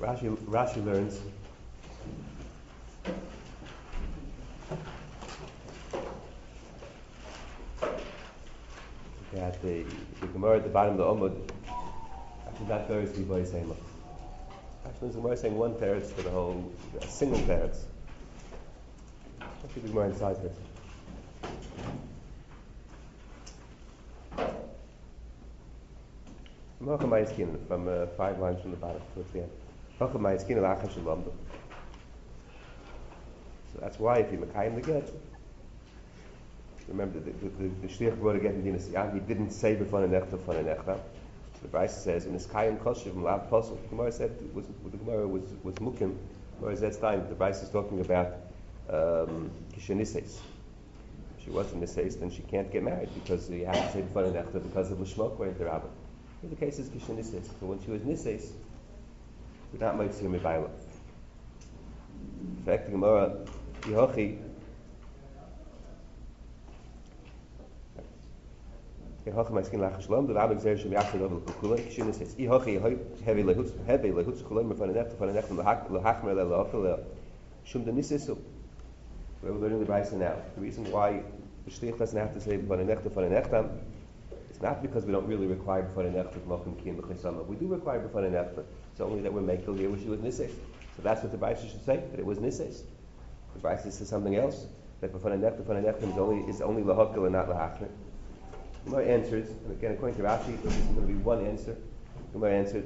Rashi learns that the Gemara at the bottom of the Omud actually not varies to by same. Actually, the Gemara is saying one teretz for the whole, a single teretz. Actually, the Gemara inside this. From 5 lines from the bottom towards the end. So that's why if you Mekayim the get, remember the Shliach brought a get in Dinas Yam, he didn't say b'fan enechta, b'fan enechta. The Brisa says in his Kayim Koshev M'lav Posel. The Gemara said the Gemara was Mukim. Whereas that time the Brisa is talking about Kishenises. She wasn't Nises, then she can't get married because you have to say b'fan enechta because of Lishmok or Interabah. Here the case is Kishenises. So when she was Nises, we're not might see her Mebayla. In fact, the Gemara Yehochi. The Rabbi says, "Kishenises." Yehochi heavy lehutz kulam b'fan enechta lahachmer le'la'okel shum denisesu. We're learning the Brisa now. The reason why the shliach doesn't have to say b'fan enechta, it's not because we don't really require b'fan enechta l'mokim kiyum b'chisama. We do require b'fan enechta. It's only that we're making here where she was nises. So that's what the Brisa should say, that it was nises. The Brisa says something else, that b'fan enechta is only lahokel and not lahachmer. The Gemara answers, and again according to Rashi, this is going to be one answer. The Gemara answered,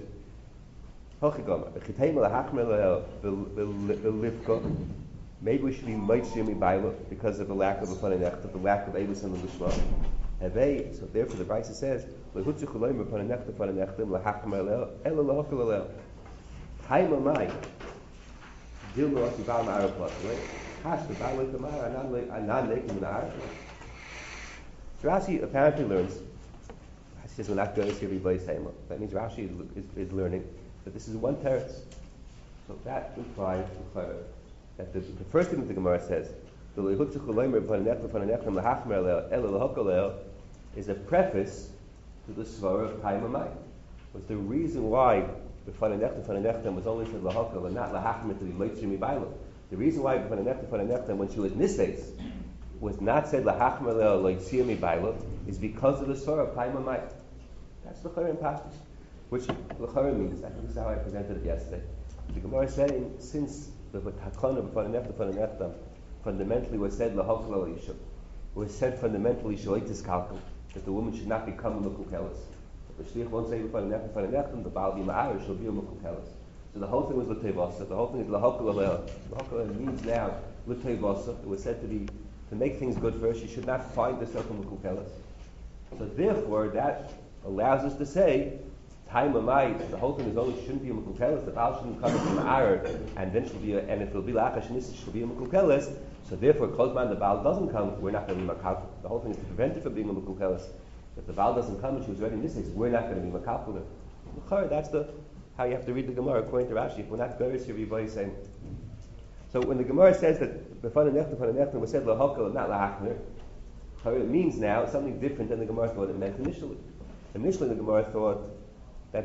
maybe we should be Maitzir Mibayla because of the lack of a fun enechta, the lack of Elis and the Lishma. So therefore the Brisa says, Lehutzu Chulayim B'fan enechta Fan enechtim L'hachmer Leo Ela L'hokel Leo Chaim Amai Dil L'Oki Bal Ma'ar Plus, right? Hash the Bal L'Kamar Anan Leikim Na'ar. So Rashi apparently learns, he says we're not going to see everybody saying, that means Rashi is learning that this is one teretz. So that implies that the first thing that the Gemara says, is a preface to the svara of Chaim Amai. Was the reason why the Fananechta was only said lahakel and not lahachmer to be leitzir mibayla. The reason why the Fananechta when she was nises was not said lahachmer leitzir mibayla is because of the svara of Chaim Amai. That's l'chara in Pashtus, which l'chara means. I think this is how I presented it yesterday. The Gemara is saying since the takana of Fananechta fundamentally was said lahakel l'yishuv, was said fundamentally shalitis kalkum, that the woman should not become a mekukelis. The shliach won't say the Baal B'ma'ar shall be a mekukelis. So the whole thing was l'tevasa. The whole thing is lahakel l'leil. Lahakel means now l'tevasa. It was said to make things good for her. She should not find herself a mekukelis. So therefore, that allows us to say, time amai. The whole thing is only shouldn't be a mekukelis. The Baal shouldn't come from Ma'ar, and then she'll be and if it'll be la'achashinis, she'll be a mekukelis. So therefore, Kozman the Baal doesn't come, we're not going to be makal. The whole thing is to prevent her from being a mekukelis. If the Baal doesn't come and she was already in this case, we're not going to be makal. That's how you have to read the Gemara according to Rashi. If we're not going to everybody saying. So when the Gemara says that b'fan enechta was said lahakel and not lahachmer, it means now something different than the Gemara thought it meant initially. Initially, the Gemara thought that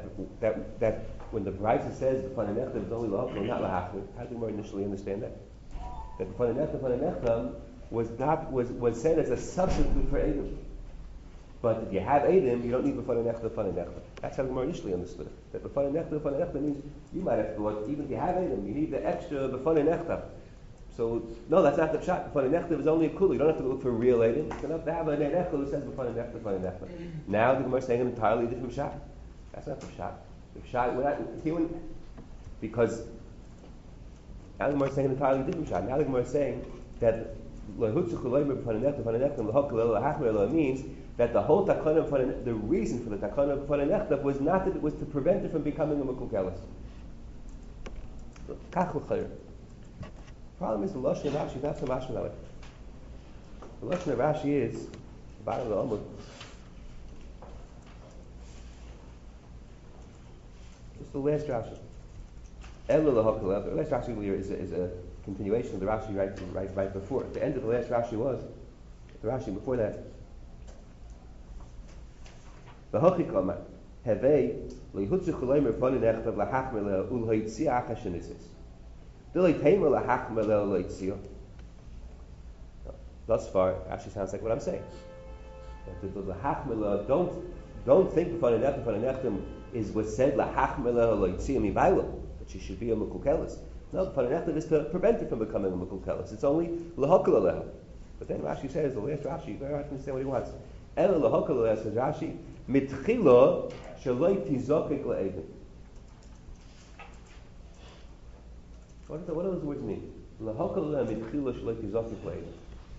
when the Brisa says b'fan enechta is only lahakel and not lahachmer, how did the Gemara initially understand that? That b'fan enechta was said as a substitute for Edom. But if you have Edom, you don't need b'fan enechta. That's how the Gemara initially understood it. That b'fan enechta means you might have thought even if you have Edom, you need the extra b'fan enechta. So no, that's not the pshat. B'fan enechta is only a kula. You don't have to look for real Edom. It's enough to have an enechta who says b'fan enechta. Now the Gemara is saying an entirely different pshat. That's not the pshat. The pshat we're not here because now the Gemara is saying an entirely different pshat. Now the Gemara is saying that means that the whole takana, the reason for the takana of Fananechta was not that it was to prevent it from becoming a mekukelis. The problem is the Lashon of Rashi is not so much that way. The Lashon of Rashi is the bottom of the Amud. It's the last Rashi. The last Rashi is a continuation of the Rashi right before. The end of the last Rashi was the Rashi before that. The Hochikama, Hevei lehutzu chulayim erfani nechtav lahachmele ulhoitzia achashenisis. Dilei teima lahachmele ulhoitzia. Thus far, actually sounds like what I'm saying. That the lahachmele, don't think b'fani nechtam is what said lahachmele ulhoitzia mibayla, that she should be a mekukelis. No, b'fani nechtam is to prevent it from becoming a mekukelis. It's only lahakal aleha. But then Rashi says, the last Rashi, you better understand what he wants. Ela lahakal aleha, says Rashi, mitchila shaloi tizokik le'edim. What do those words mean? Lahakal aleha mitchila shaloi tizokik le'edim.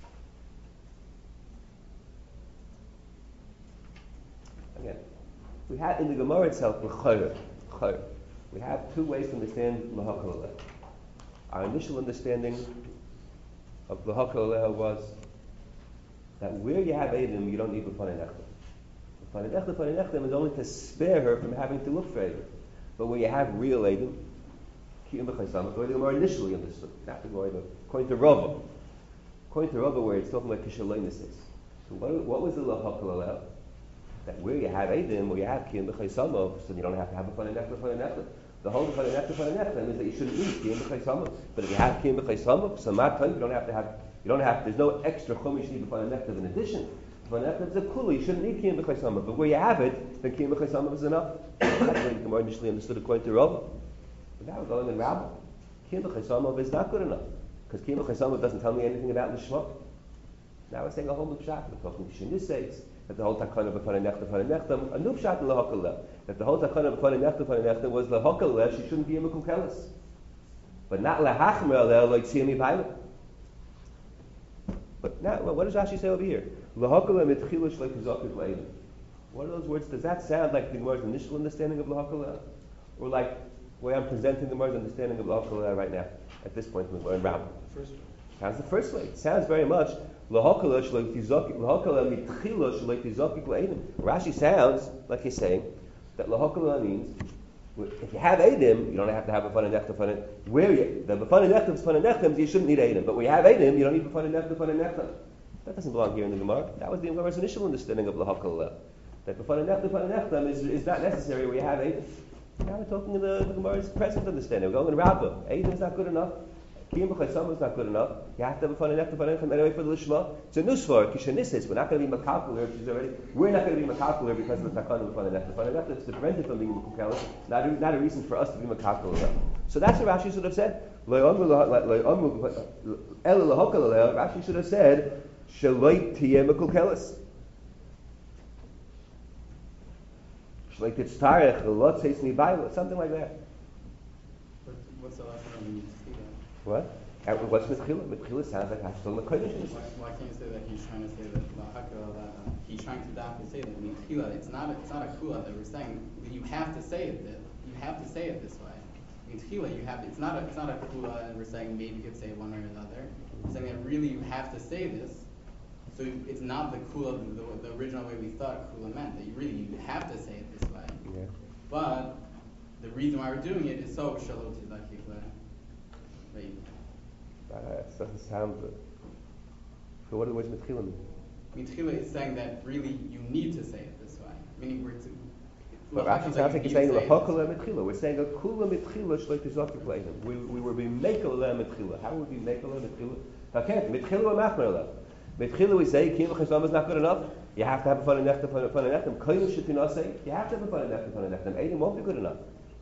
Again, we have in the Gemara itself, we have two ways to understand lahakal aleha. Our initial understanding of lahakal aleha was that where you have Edom, you don't need b'fanei nechtam. B'fanei nechtam is only to spare her from having to look for Edom. But where you have real Edom, kiyum b'chaysam, the way the Gemara initially understood, not the way according to Rava. According to Rava, where it's talking about kishaleinus is. So what was the lahakal aleha? That where you have Edom, where you have kiyum b'chaysam, so you don't have to have b'fanei nechtam. The whole b'fanei nechtam is that you shouldn't eat kiyum b'chaysam. But if you have kiyum b'chaysam, so matai, you don't have, there's no extra chumash you need b'fanei nechtam in addition. B'fanei nechtam is a kula, you shouldn't need kiyum b'chaysam. But where you have it, then kiyum b'chaysam is enough. That's the way the Gemara initially understood according to Rava. But now we're going in Rabbah. Kiyum b'chaysam is not good enough. Because kiyum b'chaysam doesn't tell me anything about lishma. Now we're saying a whole new pshat. We're talking Shinnis that the whole takana b'fanei nechtam, a new pshat in lahakal aleha. That the whole takana b'fanei nechtam was lahakal aleha, she shouldn't be a mekukelis. But not lahachmer aleha like tziyah mibayla. But now, what does Rashi say over here? Lahakal aleha mitchila shleik zokik le'edim. What are those words? Does that sound like the Gemara's initial understanding of lahakal aleha? Or like the way I'm presenting the Gemara's understanding of lahakal aleha right now, at this point when we're in Rabbah? Sounds the first way. It sounds very much Rashi sounds like he's saying that lahakal means if you have Edom, you don't have to have a b'fanei nechtam. Where the b'fanei nechtam is b'fanei nechtam, you shouldn't need Edom. But when you have Edom, you don't need b'fanei nechtam. That doesn't belong here in the Gemara. That was the Gemara's initial understanding of lahakal. That b'fanei nechtam is not necessary where you have Edom. Now we're talking in the Gemara's present understanding. We're going in Rabbah. Edom is not good enough. Kiyum b'chaysam is not good enough. You have to have a b'fanei nechtam anyway for the lishma. It's a nusvar, kishanisis. We're not going to be makakuler. We're not going to be makakuler because of the takana b'fanei nechtam. B'fanei nechtam is to prevent it from being mekukelis. Not a reason for us to be makakuler. So that's what Rashi should have said. Rashi should have said shaloi tiyeh mekukelis. Shaloi titztarech l'lot seis mibayla. Something like that. What's the last one we need to see that? What? What's mitchila? Mitchila sounds like Hashtal Makodesh. Why can't you say that he's trying to say that he's trying to say that mitchila? It's not a kula that we're saying. You have to say it. You have to say it this way. Mitchila, you have. It's not a kula, and we're saying maybe you could say one or another. We're saying that really you have to say this. So it's not the kula, the original way we thought kula meant. That you have to say it this way. Yeah. But the reason why we're doing it is so shalot tizakik. It doesn't sound good. So what do the words mitchila mean? Mitchila is saying that really you need to say it this way. Meaning we're to... But actually sounds like you're saying l'hakala mitchila. We're saying a kula mitchila shleik tizakik le'edim. We were being mekel mitchila. How would we mekel mitchila? Okay, mitchila or machmer. Mitchila we say kiyum b'chaysam is not good enough. You have to have a b'fanei nechtam. Koyin shetinah say you have to have a b'fanei nechtam. Edom won't be good enough.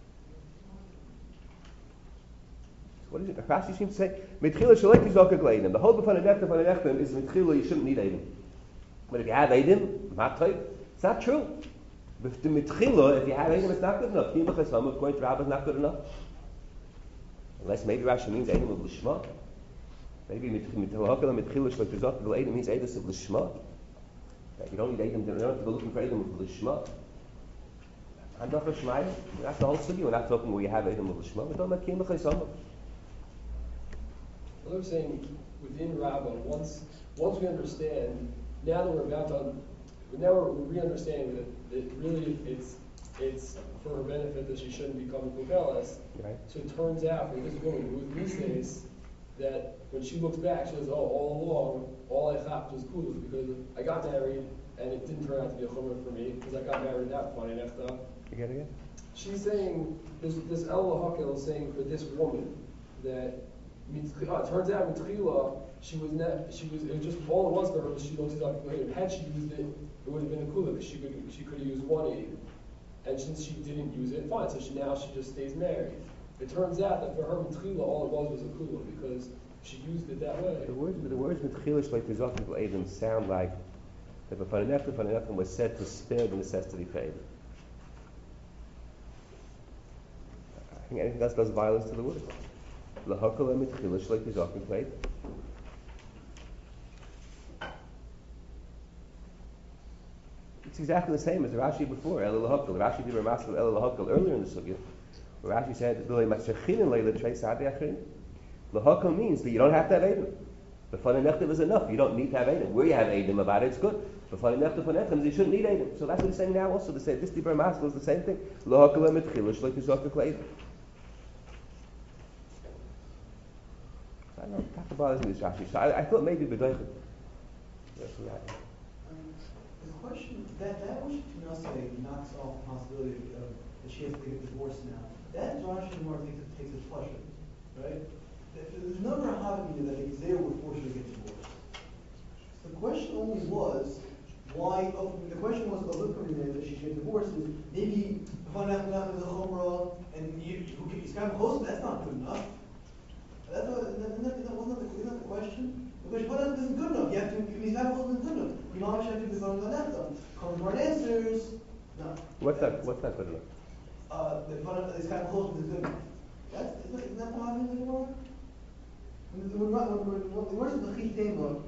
What is it? Rashi seems to say, Mitchila shalek tizokik le'edim. The whole b'fanei nechtam is Mitchila, you shouldn't need Edom. But if you have Edom, it's not true. With the Mitchila, if you have Edom, it's not good enough. Kiyum b'chaysam, according to Rabbah, is not good enough. Unless maybe Rashi means Edom of Lishma. Maybe Mitchila shalek tizokik le'edim means Edom of Lishma. That you don't need Edom, you don't have to go looking for Edom of Lishma. I'm not for Shmaya. That's the whole city. We're not talking where you have Edom of Lishma. We're talking about Kiyum b'chaysam. Well, I'm saying within Rabbah, once we understand, now that we're re-understanding that really it's for her benefit that she shouldn't become Kubelis. Right. So it turns out for this woman who these days that when she looks back, she says, "Oh, all along, all I chapped was kulas because I got married and it didn't turn out to be a chumrah for me because I got married that funny nechta." Again. She's saying this El Hakel is saying for this woman that it turns out mitchila it was just all it was for her was she looked it up later. Had she used it, it would have been a kula. She could have used 180, and since she didn't use it, fine. So she just stays married. It turns out that for her mitchila all it was a kula because she used it that way. The words mitchila shleik tizok Adam sound like that. But Fananechta was said to spare the necessity for Adam. I think anything else does violence to the word. Lahakala mitchila shleik tizok Adam. It's exactly the same as the Rashi before. El Lahakal. Rashi did Ramas of El Lahakal earlier in the sugya. Rashi said, Lahakal means that you don't have to have Edom. The Fananechta is enough. You don't need to have Edom. Where you have Edom about it, it's good. The Fananechta Fanechem, you shouldn't need Edom. So that's what he's saying now also. They say this Dibur Maskal is the same thing. Lahakal mitchila like Yizokak Edom. I don't know. Talk about this Rashi. So I thought maybe B'daychim. The question that what Shinase knocks off the possibility of that she has to get divorced now. That Rashi Gemara takes a pleasure, right? There's no Rahavim that the Xer would force her to get divorced. The question only was why. The question was that she should get divorced. Is maybe Vanach is a chomra and he's kind of close. That's not good enough. That wasn't the question. Because what else isn't good enough? You have to. If he's not isn't good enough, you know how much you have to be on that. Comes more answers. No. What's that good enough? It's kind of close to good enough. Isn't that what happens anymore? When words of the chitema,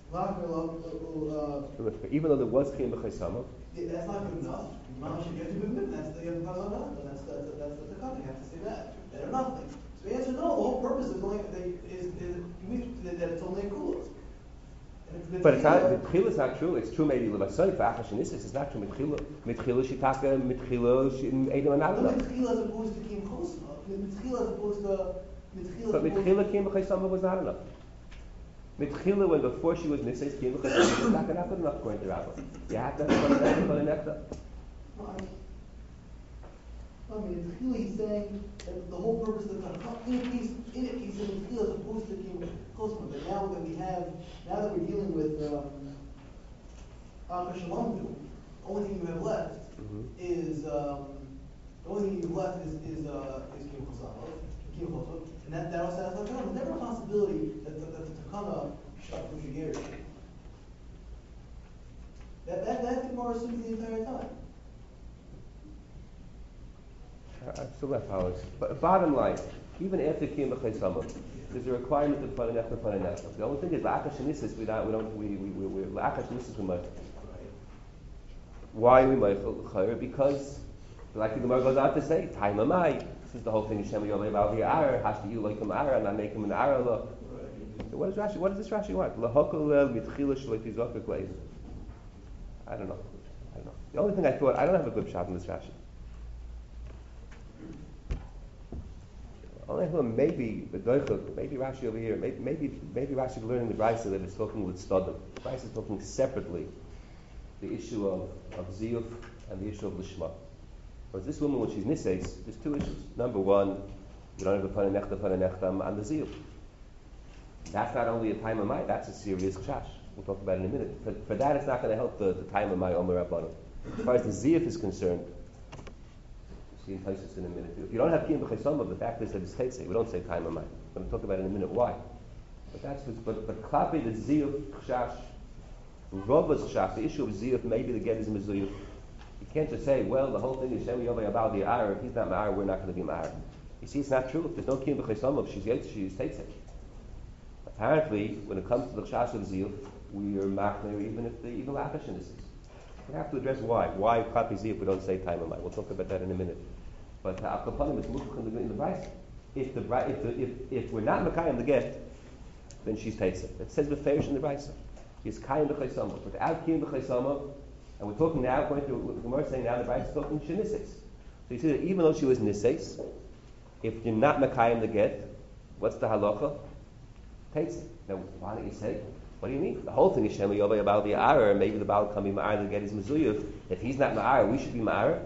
even though there was chiyam b'chaysama, that's not good enough. Mama should get to be good. That's the cut. You have to say that. They're nothing. So the answer no. The whole purpose is only that it's only a kula. But it's not. Mitchila is not true. It's true maybe levasoy for Achash and Isis. It's not true. Mitchila shitaka mitchila Edom and Adonai. Mitchila as opposed to Kim Chosma. Mitchila as opposed to. But mitchila Kim b'chaysama was not enough. Mitchila, when before she was niseis Kim b'chaysama, was not good enough according to Rabbah. You have to have Fananechta. I mean, he's saying that the whole purpose of the he's saying Mitchila as opposed to Kim Chosma. But now that we're dealing with Shalom, the only thing you have left is Kim Chosma, and that also has like there's never a possibility that the Takana shut the Shigeri. That Gemara assumes the entire time. I'm still not following. But bottom line, even after Kiyam B'Chaysama, there's a requirement of Fananechta. The only thing is, La'akash and Nisis, we're La'akash and Nisis we might. Why we might? Because, like the Gemara goes on to say, Time Amai. This is the whole thing. Hashem Yolei Ba'al V'Ya'ar, has to you like him Ara, not make him an Ara. So what does this Rashi want? Lahokol mitchila shloi tizokak leis. I don't know. The only thing I don't have a good shot in this Rashi. Only maybe Rashi over here, maybe Rashi learning the Brisa that it's talking with Stodim. The Brisa is talking separately the issue of Ziyuf and the issue of Lishma. Whereas this woman, when she's Niseis, there's two issues. Number one, you don't have the Fananechta and the Ziyuf. That's not only a time of Mai, that's a serious chash. We'll talk about it in a minute. For that, it's not going to help the time of Mai Omer Rabbanu. As far as the Ziyuf is concerned, see in Taisus in a minute. If you don't have Kiyam B'Chaysama, the fact is that it's Teitzei. We don't say time of Mai. I'm going to talk about it in a minute why. But Klapi, the Ziyuf, Chash, Rovas Chash, the issue of Ziyuf, maybe the get is Mezuyuf. You can't just say, well, the whole thing is Shem Yovei Abal the Ar. If he's not Ma'ar, we're not going to be Ma'ar. You see, it's not true. If there's no Kiyam B'Chaysama, if she's Yetz, she's Teitzei. Apparently, when it comes to the Chash of Ziyuf, we are Machner even if the evil Akashin is. We have to address why. Why Klapi Ziyuf we don't say time of Mai. We'll talk about that in a minute. But Akapanim is Mukach in the Brisa. If we're not Mekayim the get, then she's Teitzei. It says Beferish in the Brisa. She's Kayim B'Chaysama. Without Kiyim B'Chaysama, and we're talking now, according to what the Gemara is saying now, the Brisa is talking Sheniseis. So you see that even though she was Niseis, if you're not Mekayim the get, what's the halacha? Takes it. Now, why don't you say, what do you mean? The whole thing is Shema Yovei about the Ma'ar, maybe the Baal can be Ma'ar to get his Mezuyah. If he's not Ma'ar, we should be Ma'ar.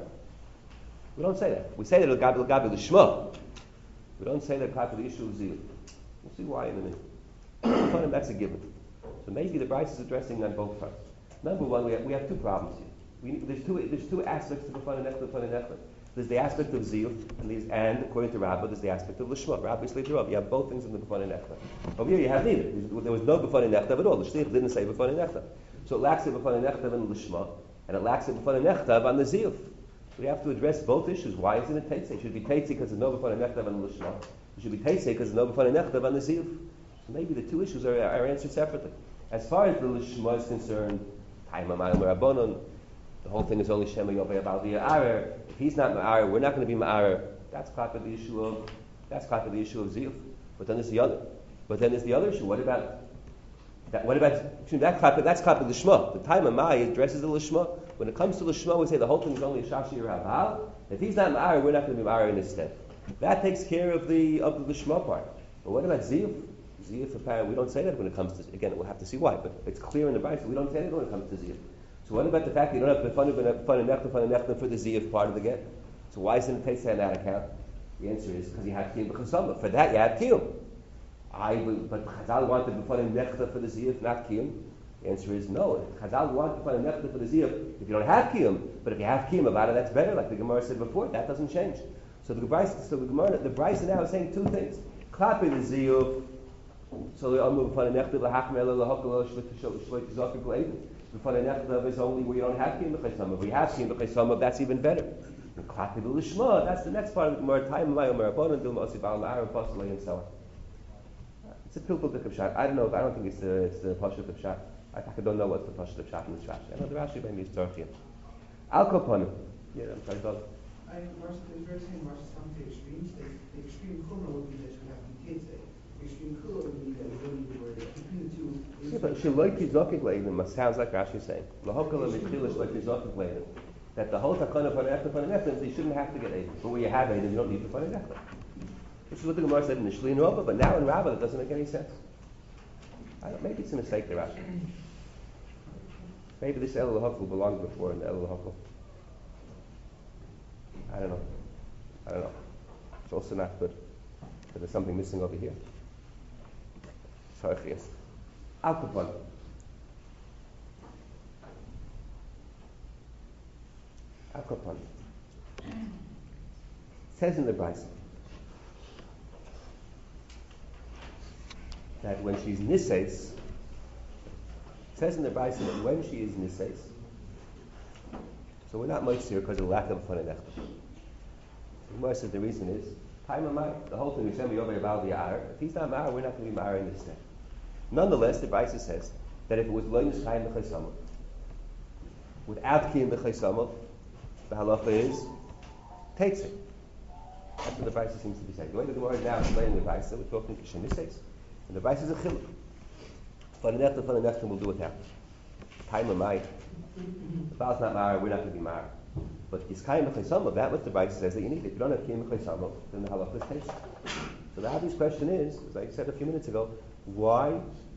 We don't say that. We say that Gabi L'Shma. We don't say that Klap the issue of Ziyah. We'll see why in a minute. That's a given. So maybe the Bryce is addressing on both fronts. Number one, we have two problems here. There's two aspects to the B'fana Nechta. There's the aspect of Ziyah, and according to Rabbah, there's the aspect of L'Shma. Rabbi Slater Rav. You have both things in the B'fana Nechta. Over here you have neither. There was no B'fana Nechta at all. The Shliach didn't say B'fana Nechta. So it lacks a B'fana Nechta on L'Shma, and it lacks a B'fana Nechta on the Ziyah. So we have to address both issues. Why isn't it Teitzei? It should be Teitzei because there's no B'fana Nechta on L'Shma. It should be Teitzei because there's no B'fana Nechta on the Ziyah. So maybe the two issues are answered separately. As far as the L'Shma is concerned, Taima Ma'al Rabbanon, the whole thing is only Shema Yovei about the Ma'ar. If he's not Ma'ar, we're not going to be Ma'ar. That's part of the issue of Ziyuf. But then there's the other issue. What about that? That's Klap of the Shma. The time of Ma'ar addresses the L'Shma. When it comes to L'Shma, we say the whole thing is only a Shashi Rabal. If he's not Ma'ar, we're not going to be Ma'ar in his stead. That takes care of the L'Shma part. But what about Ziyuf? Ziyuf, apparently, we don't say that when it comes to. Again, we'll have to see why. But it's clear in the Bible. We don't say that when it comes to Ziyuf. So what about the fact that you don't have B'fana Nechta for the Ziyuf part of the get? So why isn't it Teitzei on that account? The answer is because you have Kiyum B'chasama. For that you have Kiyum. But Chazal wanted B'fana Nechta for the Ziyuf, not Kiyum. The answer is no. Chazal wanted B'fana Nechta for the Ziyuf if you don't have Kiyum. But if you have Kiyum about it, that's better. Like the Gemara said before, that doesn't change. So the Bryce now is saying two things. Klapi the Ziyuf. So the Amru B'fana Nechta l'hachmer l'hakol shloit zokik l'edim. B'fana Nechta is only where you don't have Kiyum B'chasama. If we have Kiyum B'chasama, that's even better. And Klapi l'Lishma, that's the next part of the Gemara. Time Mayo Merabon Dilma Osib Al Ma'ar Apostle and so on. It's a pilpul of Pshat. I don't think it's the Pashut of Pshat. I don't know what's the Pashut of Pshat in this Rashi. I know the Rashi maybe is Turkian. Al Koponim. Yeah, I'm sorry, Bob. It's very same Marshal some to extremes. The extreme Kumra would be that you have to Teitzei. The extreme Kula would be that you don't need to worry about. Between the two. Yeah, but Shaloi Kizokik Leidim sounds like Rashi is saying. Lahokala Michila Shaloi Kizokik Leidim. That the whole Takana for Nechta, you shouldn't have to get Eidim. But where you have Eidim, you don't need to find Nechta. This is what the Gemara said initially in Rabbah, but now in Rabbah it doesn't make any sense. Maybe it's a mistake there, Rashi. Maybe this El Lahokal belonged before in the El Lahokal. I don't know. It's also not good. But there's something missing over here. Sorry, yes. Al Kapon. Al Kapon. Says in the Bryce that when she's Nises, says in the Bryce that when she is Nises, so we're not much here because of the lack of B'fana Nechta. The Gemara says the reason is Time of Ma'ar. The whole thing is Shem Yovei about the Ma'ar. If he's not Ma'ar, we're not going to be Ma'ar in this day. Nonetheless, the Bryce says that if it was Lo Yishayim B'Chaysamah, without Kiyum B'Chaysamah, the halacha is Teitzei. That's what the Bryce seems to be saying. The way the Gemara is now explaining the Bryce, we're talking Kishen Nises, and the Bryce is a chiluk. B'fana Nechta will do without. Time of Ma'ar. The Baal's not Ma'ar, we're not going to be Ma'ar. But Yiskayim B'Chaysamah, that what the Bryce says that you need. If you don't have Kiyum B'Chaysamah, then the halacha is Teitzei. So the obvious question is, as I said a few minutes ago, why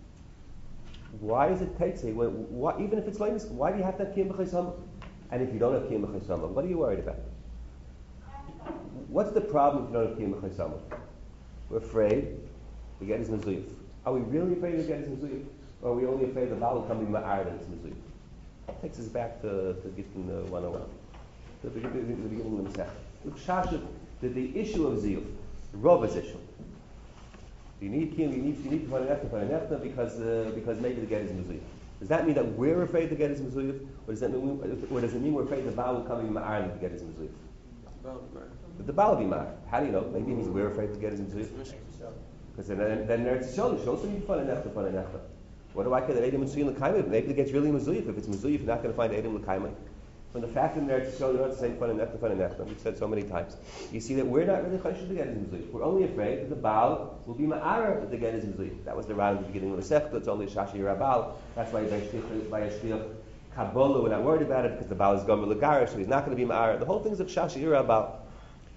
is it Teitzei? Even if it's Leinis, why do you have to have Kiyum B'Chaysamah? And if you don't have Kiyum B'Chaysamah, what are you worried about? What's the problem if you don't have Kiyum B'Chaysamah? We're afraid to get his Mezuyif. Are we really afraid to get his Mezuyif? Or are we only afraid the Baal will come to Ma'ar and his Mezuyif? That takes us back to Gittin 101. To the beginning of the Masech. Look, Shashav, the issue of Ziyuf, Rov's issue. You need Kiyum, you need B'fana Nechta because maybe the get his Mezuyif. Does that mean that we're afraid to get his Mezuyif? Or does it mean we're afraid the Baal will come in Ma'ar to get his Mezuyif? The Baal will be Ma'ar. How do you know? Maybe it means we're afraid to get his Mezuyif. Because then Eretz Yisrael shows some B'fana Nechta. What do I care that Edom Mitzuyim L'Kaimah? Maybe it gets really Mezuyif. If it's Mezuyif, you're not going to find Edom L'Kaimah. From the fact that in Eretz Yisrael you don't say B'fana Nechta, we've said so many times. You see that we're not really choshesh to get his Mezuyif. We're only afraid that the Baal will be Ma'ar to get his Mezuyif. That was the round at the beginning of the Sechta. It's only Shashi Rabal. That's why by Yashliach Kabbalah we're not worried about it because the Baal is Gomer L'Garish, so he's not going to be Ma'ar. The whole thing's of Shashi Rabal.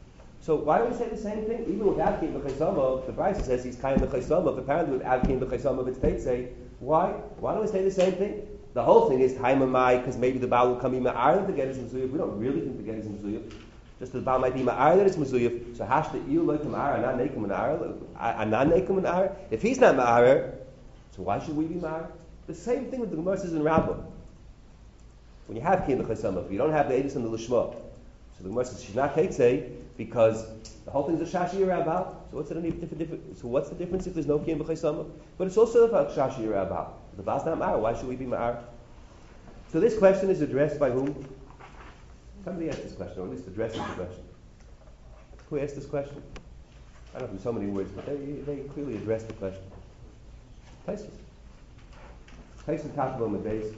So why don't we say the same thing? Even without Kim B'Chaisama, the Brisa says he's Kaim B'Chaisama. Apparently without Kim B'Chaisama, it's Teitzei. Why? Why don't we say the same thing? The whole thing is Taimamai, because maybe the Baal will come in Ma'ar to get his Mezuyah. We don't really think to get his Mezuyah. Just the Baal might be Ma'ar that it's Mezuyah. So Hashta Iyu Loik Ma'ar, Anan Neikum Ma'ar. If he's not Ma'ar, so why should we be Ma'ar? The same thing with the Gemara says in Rabbah. When you have Kim B'Chaisama, if you don't have the Edis and the Lishma, so the Gemara says she's not Teitzei because the whole thing's a Shashi Yerabal. So what's the difference if there's no Kim B'Chaisama? But it's also about Shashi Yerabal. The Baal's not Ma'ar. Why should we be Ma'ar? So this question is addressed by whom? Somebody asked this question, or at least addresses the question. Who asked this question? I don't know in so many words, but they clearly addressed the question. Taisus. Taisus talked about Medeis.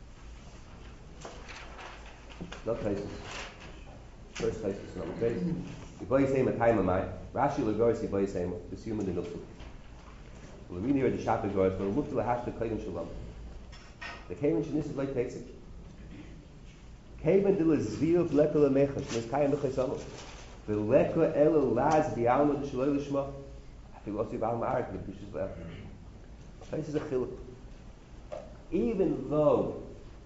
Not Taisus. First Taisus, not Medeis. Yiboy Seima Taimamai. Rashi Lagoris Yiboy Seima. This human in Nupsu. Lamini or the Shapir Goris, but look to the Hash the Kalim Shalom. The Kalim Shanis is like Taisus. Kaven dil zviv lekol mechas mis kayem b'chaysam. The lekol el laz bi'alma d'shloi l'shma. I think also b'alma arik the b'shus left. This is a chiluk. Even though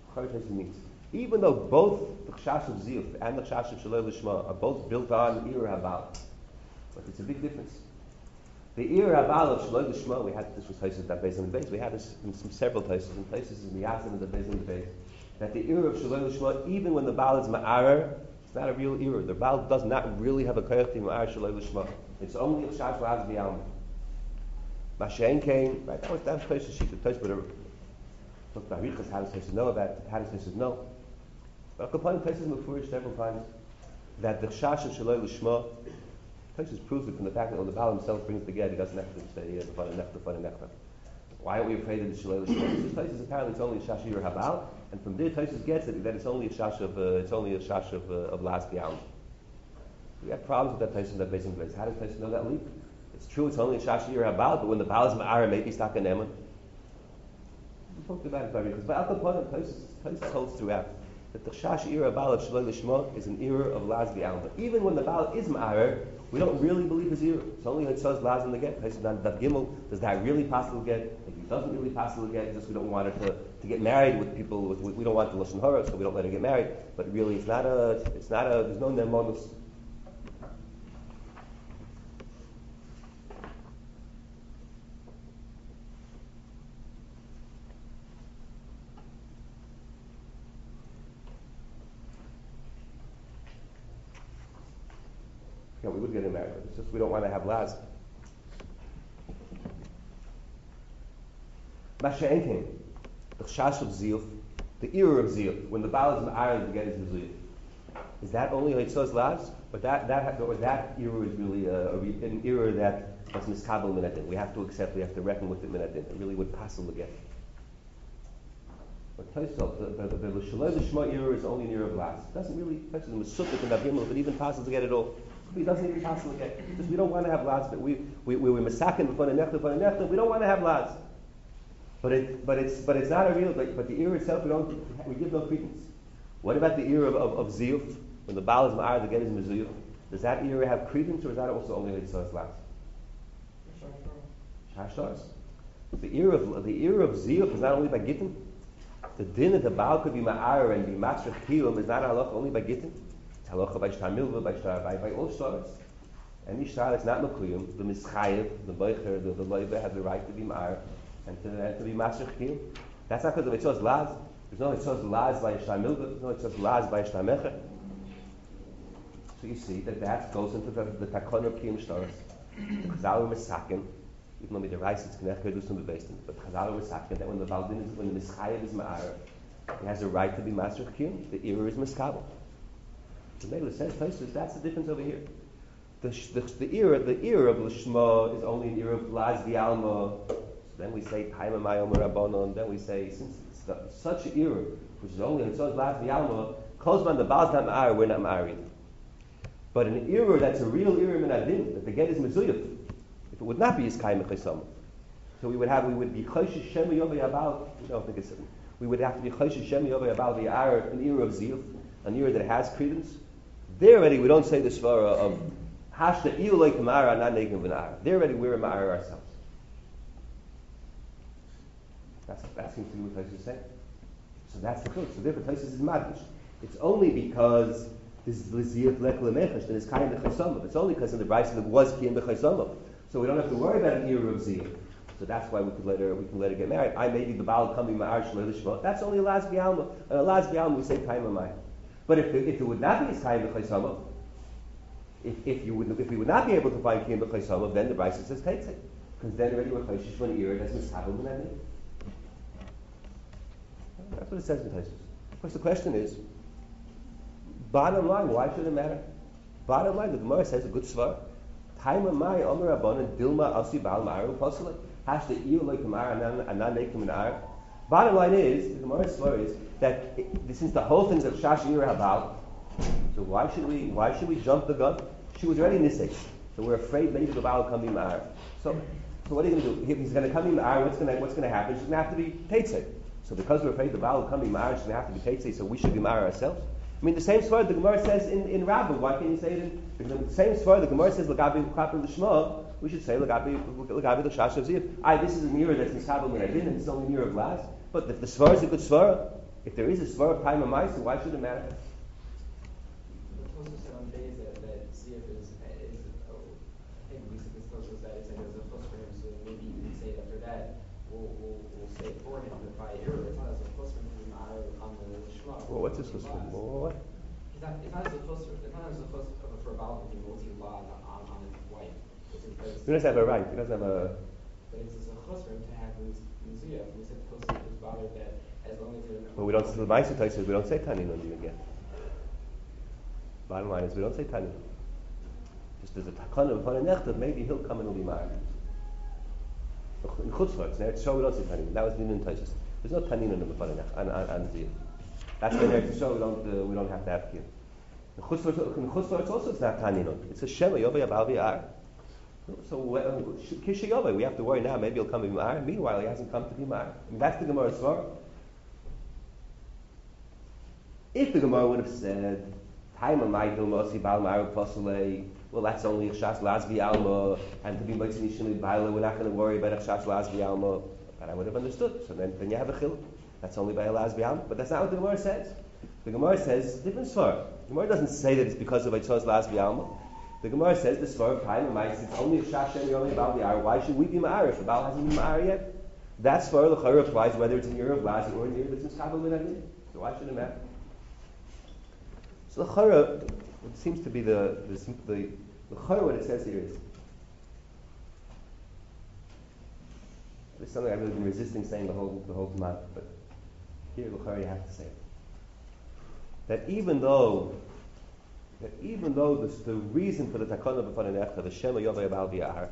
both the chashash of ziyuf and the chashash of shloi l'shma are both built on ir habal, but it's a big difference. The ir habal of shloi l'shma, we had this was places that based on the base. We had this in several places, in places in the Yasin and the base on the base. That the Ira of Shaloi L'Shma, even when the Baal is Ma'arer, it's not a real Ira. The Baal does not really have a Koyach to Ma'arer Shaloi L'Shma. It's only a Chash La'az B'Yalma. Mashain came, right, that was the place she could touch, but look, Barichas, how does Taisus know about it? How does Taisus know? But I'll complain Taisus Mefurish several times that the Chash of Shaloi L'Shma, Taisus proves it from the fact that when the Baal himself brings the get, he doesn't have to say the Fun and Nechta. Why aren't we afraid of the Shaloi L'Shma? This Taisus apparently it's only a Shashir Habal, and from there Taisus gets it that it's only a shash of Las B'Yalma. We have problems with that Taisus that based on place. How does Taisus know that leap? It's true it's only a Shashir Habal, but when the Baal is Ma'ara, maybe it's not Eman. We talked about it because by Al Kaponim, Taisus holds throughout that the Shashir Habal of Shaloi L'Shma is an era of Las B'Yalma. Even when the Baal is Ma'ara, we don't really believe his era. It's only when it says Laz in the get. That Gimel, does that really possible get? If he doesn't really possible get, it's just we don't want her to get married with people. We don't want the Lashon Hara, so we don't let her get married. But really, there's no Nemonus. Yeah, we would get him married, but it's just we don't want to have Laz. Masha'en came, the Chash of Ziyuf, the era of Ziyuf, when the Baal is in Ireland to get his Ziyuf. Is that only Hitzos Laz? Or that era is really an era that's miskabel minadin. We have to accept, we have to reckon with the minadin. It really would possibly get. But Tosel, the Shaloi L'Shma era is only an era of Laz. It doesn't really, especially the Mesukah and Abimel, if it even possible to get it all. It doesn't even possible to get. Just we don't want to have Laz. We were masakin before the nechta. We don't want to have Laz. But it's not a real. But the era itself, we give no credence. What about the era of Ziyuf, when the Baal is Ma'ar, the get is Mezuyuf? Does that era have credence, or is that also only Hitzos Laz? Shashos. The era of Ziyuf is not only by Gittin. The din that the Baal could be Ma'ar and be Matzrich Kiyum is not halacha only by Gittin. It's halacha by Shtar Milva, by all stars. Any star that's not Mekuyum, the Mischayev, the Boicher, the Loiva has the right to be Ma'ar and to be Matzrich Kiyum. That's not because of Hitzos Laz. There's no Hitzos Laz by Shtar Milva. There's no Hitzos Laz by Shtar Mecher. So you see that goes into the Takon of Kiyum Shtaros. The Chazal were Mesakin, even though the Reis is Knech Kedus and Bevestin, but Chazal were Mesakin that when the Mischayev is Ma'ar, he has a right to be Matzrich Kiyum. The era is Miskabel. The Mela says, that's the difference over here. The era of L'Shma is only an era of Laz B'Yalma. So then we say Taima Mayom Rabbanon. Then we say since it's such an era, which is only Laz B'Yalma, Kozman the Baal's not Ma'ar, we're not Ma'arin. But an era that's a real era Minadin, that the get is Mezuyuf, if it would not be Yiskayim Chesam. So we would be Choshesh Shem Yovei Abal. We would have to be Choshesh Shem Yovei Abal the an era of Ziyuf, an era that has credence. There already we don't say the svara of Hashda iu like Mara, not Negim V'Na'ar. They're already, we're a Ma'ar ourselves. That seems to be what Tosfos is saying. So that's the truth. So therefore Tosfos is Madgish. It's only because this is L'ziyut Lek L'mechash that is Kayim B'Chaysamah. It's only because in the Brisa there was Kiyim B'Chaysamah. So we don't have to worry about an era of Ziyut. So that's why we can let her get married. I maybe the Baal coming Ma'ar Shlo Lishma. That's only a Laz B'Alma. And a Laz B'Alma we say Kayim Amayim. But if it would not be Kayim B'Chaysamah, if we would not be able to find Kiyim B'Chaysamah, then the Brisa says Teitzei. Because then already we're Chayshish for an era that's Mishabel B'Nani. That's what it says in Tosfos. Of course, the question is, bottom line, why should it matter? Bottom line, the Gemara says a good svar. Taima mai omer abanan dilma asi bal ma'aru pasala. Hashda iu like ma'ar anan nekim ma'ar. Bottom line is, the Gemara's svar is that since the whole thing is of shash ira habal, so why should we jump the gun? She was already nisei, so we're afraid maybe the Baal will come in ma'ar. So what are you going to do? He's going to come in ma'ar. What's going to happen? She's going to have to be teitzei. So because we're afraid the Baal will come in marriage, we have to be teitzei, so we should be married ourselves. I mean, the same svar the Gemara says in Rabbah. Why can't you say it in the same svar the Gemara says L'gabi Kapil L'Shma? We should say L'gabi L'Shash of Ziv. This is a mirror that's Mishabel Minadin, and it's only a mirror of glass. But if the svar is a good svar, if there is a svar of Taima Ma'isa, why should it matter? The closest on days that Ziv is I think we said this closest that is like there's a plus for him, so maybe you can say that for that. We'll say for him, but by error, it's not as a plus for him on the Shema. Well, what's this plus for him? What? It's not as a plus for Baal to be multi-law on his wife. He doesn't have a right. He doesn't have a. But it's a plus for him to have his Muziyah. We said plus is bothered that as long as they're. Well, we don't. The Ma'aser says we don't say Tanin on you again. Bottom line is we don't say Tanin. Just there's a takana upon a nechtav, maybe he'll come and he'll be married. In Chutzlot, now it's show we don't say Tanin. That was the Nun Tosfos. There's no Tanin on the on Ziyah. That's why there to show we don't have to have Kiyum. In Chutzlot also it's not Tanin on. It's a Shema Yovei Abal V'Ar. So Kisha Yovei, we have to worry now. Maybe he'll come to be married. Meanwhile, he hasn't come to be married. And that's the Gemara's svar. If the Gemara would have said Taima Ma'idil Mosi Bal Ma'aru Pasulei, well, that's only Chashas Lazvi Alma, and to be Moitzi Nishim Baila, we're not going to worry about Chashas Lazvi Alma. But I would have understood. So then you have a chil. That's only by a Lazvi Alma. But that's not what the Gemara says. The Gemara says different svar. The Gemara doesn't say that it's because of Eitzos Lazvi Alma. The Gemara says the svar of Taima Ma'is, it's only Chash Shem Yom Yabal V'Ar. Why should we be Ma'ar if the Baal hasn't been Ma'ar yet? That svar l'chayr applies whether it's in year of Lazi or in year that's in Schabel Minadin. So why should it matter? So l'chayr, it seems to be the l'chayr, what it says here is, there's something I've really been resisting saying the whole time, but here l'chayr you have to say it. That even though the reason for the takana b'fanei nechta, the Shema Yovei Abal V'Ar,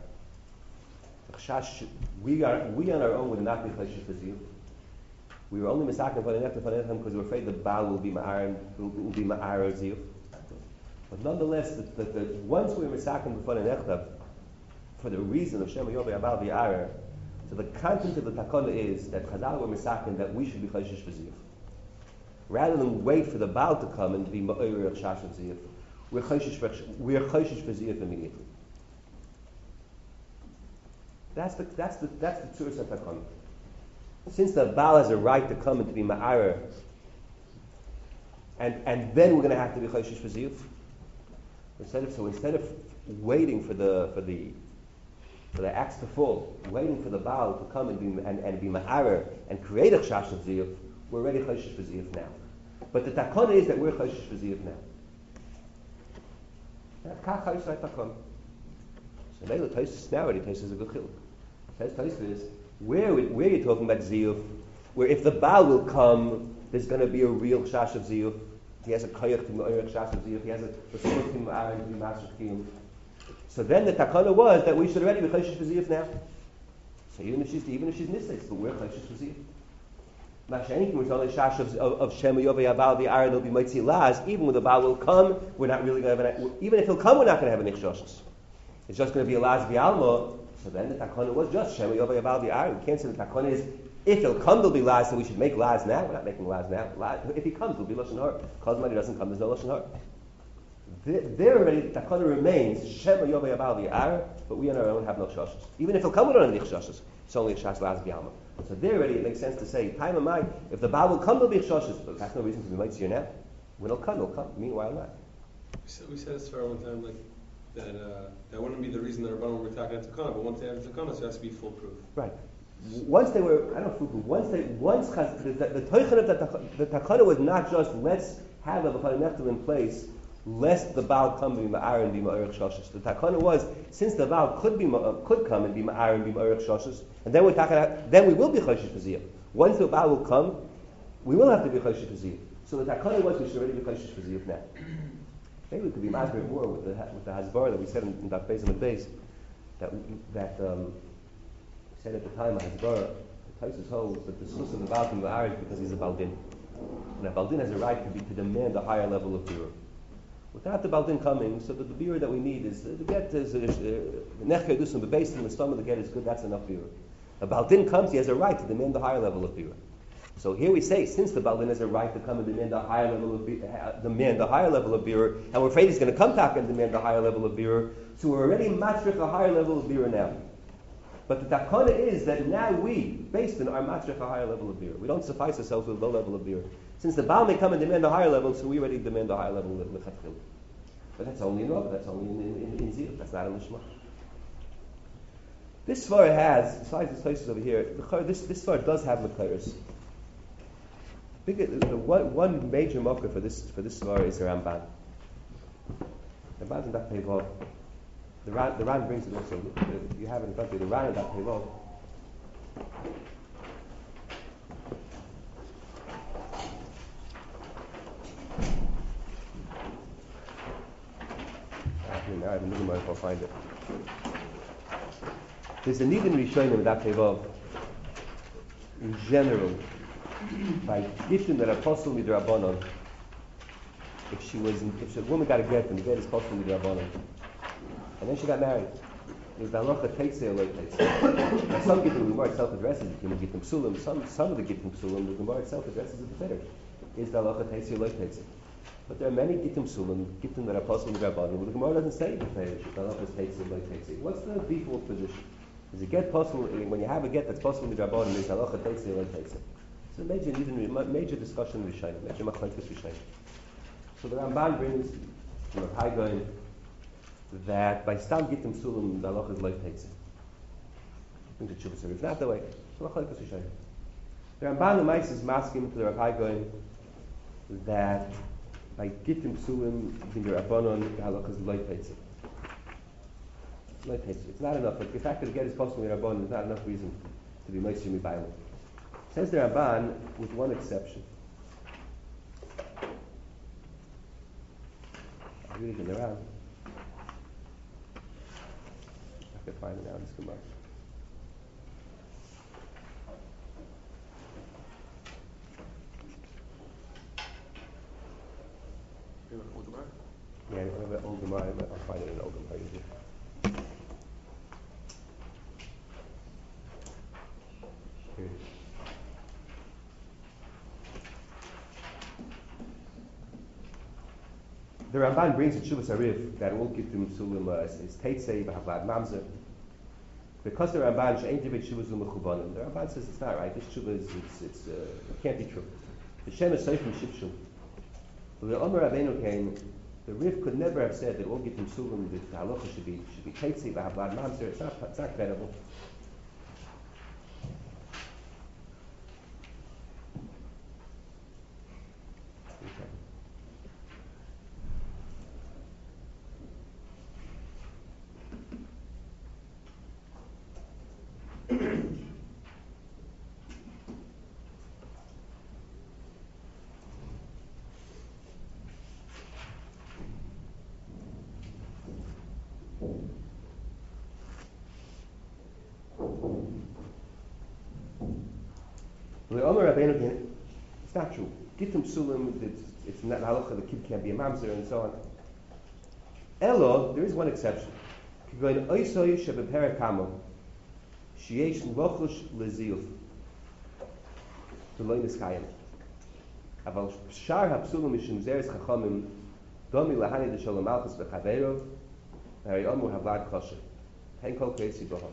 we on our own would not be chayshish v'ziyuv. We were only misakin b'fanei nechta because we're afraid the Baal will be ma'ar or ziyuv. But nonetheless, once we're misakin b'fanei nechta for the reason of Shema Yovei Abal V'Ar, so the content of the takana is that Chazal were misakin that we should be chayshish v'ziyuv. Rather than wait for the Baal to come and be ma'ir of shash of ziyuv, we're chayshish for ziyuv immediately. That's the tzuras of takana. Since the Baal has a right to come and to be ma'ir, and then we're going to have to be chayshish for ziyuv. Instead of waiting for the axe to fall, waiting for the Baal to come and be ma'arer and create a chash of ziyuv, we're already chayshish for ziyuv now. But the takana is that we're chayshish for ziyuv now. Kach chayshish takana. So now the Tosfos now already Tosfos is a good chiluk. Says Tosfos, where you're talking about ziyuv, where if the Baal will come, there's going to be a real chash of ziyuv. He has a koyach to ma'arer chash of ziyuv. He has a response to ma'arer to be master kiyum. So then the takana was that we should already be chayshish for ziyuv now. So even if she's nisais, but we're chayshish for ziyuv. Masha'anikim, we're telling shash of Shema Yovei Abal V'Ar, there'll be Moitzi Laz. Even when the Baal will come, we're not really going to have even if he'll come, we're not going to have a nichshoshes. It's just going to be a Laz V'Alma. So then the takana was just Shema Yovei Abal V'Ar. We can't say the takana is if he'll come, there'll be Laz, so we should make Laz now. We're not making Laz now. If he comes, there'll be Lashon Hara. Because when he doesn't come, there's no Lashon Hara. There already, the takana remains, Shema Yovei Abal V'Yar, but we on our own have no shashas. Even if he'll come with on the shashas, it's only a shas laz b'yama. So there already it makes sense to say, time of mine, if the Baal will come, there'll be shashas, but that's no reason to be mitzvah now. When he'll come. Meanwhile, not. We said this for one time, like, that wouldn't be the reason that Rabbanon were talking at Takana, but once they have Takana, so it has to be foolproof. Right. Once they were, I don't know, the toichan of the takana was not just let's have a b'chanechtav in place, lest the Baal come and be ma'ar and be ma'arich shoshes. The takana was, since the Baal could come and be ma'ar and be ma'arich shoshes, and then we will be choshesh faziyah. Once the Baal will come, we will have to be choshesh faziyah. So the takana was we should already be choshesh faziyah now. Maybe we could be masber more with the hasbar that we said in that Beis and Beis that said at the time of hasbar, the Taisus holds that the source of the Baal can be ma'ar is because he's a Baldin. And a Baldin has a right to demand a higher level of birur. Without the Baldin coming, so that the birur that we need is the get is nechker dusum based in the stomach. The get is good. That's enough birur. A Baldin comes, he has a right to demand a higher level of birur. So here we say, since the Baldin has a right to come and demand a higher level of birur, and we're afraid he's going to come back and demand a higher level of birur, so we're already matrich a higher level of birur now. But the takana is that now we, based on our matrich a higher level of birur, we don't suffice ourselves with a low level of birur. Since the Baal may come and demand a higher level, so we already demand a higher level of lechatchil. But that's only in Rav, that's only in Ziyah, that's not in Lishma. This Svara has, besides the places over here, this Svara does have Mekayers. One major mocker for this Svara is the Ramban. The Ramban in that Pevov. The Ran brings it also. You have it in front of you. The Ran in that Pevov. I have a little more if I'll find it. There's a need in Rishonim in that Pevov. In general, by gifting that apostle midrabanon, if a woman got a get and the get is apostle midrabanon, and then she got married, is the halacha teitze or lo teitze? Now some gifting the Gemara itself addresses it, you know, gifting psulim. Some of the gifting psulim, the Gemara itself addresses it better. Is the halacha teitze or lo teitze? But there are many gittim psulim, gittim that are apostle midrabanon, where the Gemara doesn't say the halacha is teitze or lo teitze. What's the default position? Is a get possible when you have a get that's possible midrabanon? Is halacha teitze or lo teitze? It's a major discussion in Rishayim, major machlokes Rishayim. So the Ramban brings from Rav Hai Gaon that by stam gittim sulam the halacha is lo teitze. Brings the Shuvah It's not that way. So machlokes Rishayim. The Ramban the Ma'is is masking to the Rav Hai Gaon that by gittim sulam in the Rabbanon the halacha is lo teitze. Lo teitze. It's not enough. Like the fact that the get is possible in Rabbanon is not enough reason to be moitzir mibayim. Says the Ramban with one exception. I'm reading it around. I can find it now in this Gemara. Yeah, I have an old Gemara. I'll find it in an old Gemara. Here it is. The Ramban brings in Shuvas Arif that all gittim sulim is teitzei b'havlad mamzer. Because the Ramban she'ein tivei shuvas u'mechubanim, the Ramban says it's not right. This shuvah it can't be true. The Shem is seifim shipshul. The Omer Rabbeinu came. The Rif could never have said that all gittim sulim the halacha should be teitzei b'havlad mamzer. It's not credible. The Omer Rabbeinu, it's not true. Gittim sulim, it's not halacha. The kid can't be a mamzer and so on. Elo, there is one exception. Kigoyin oisoy shebeperek hamo sheyesh lochush leziyuf to loy niskayim. Aval shar hapsulim mishum zeres chachamim Domi lahani de shalom malchus bechaverov, Hari Amur Havlad Kosher. Hein kol keitzi boham.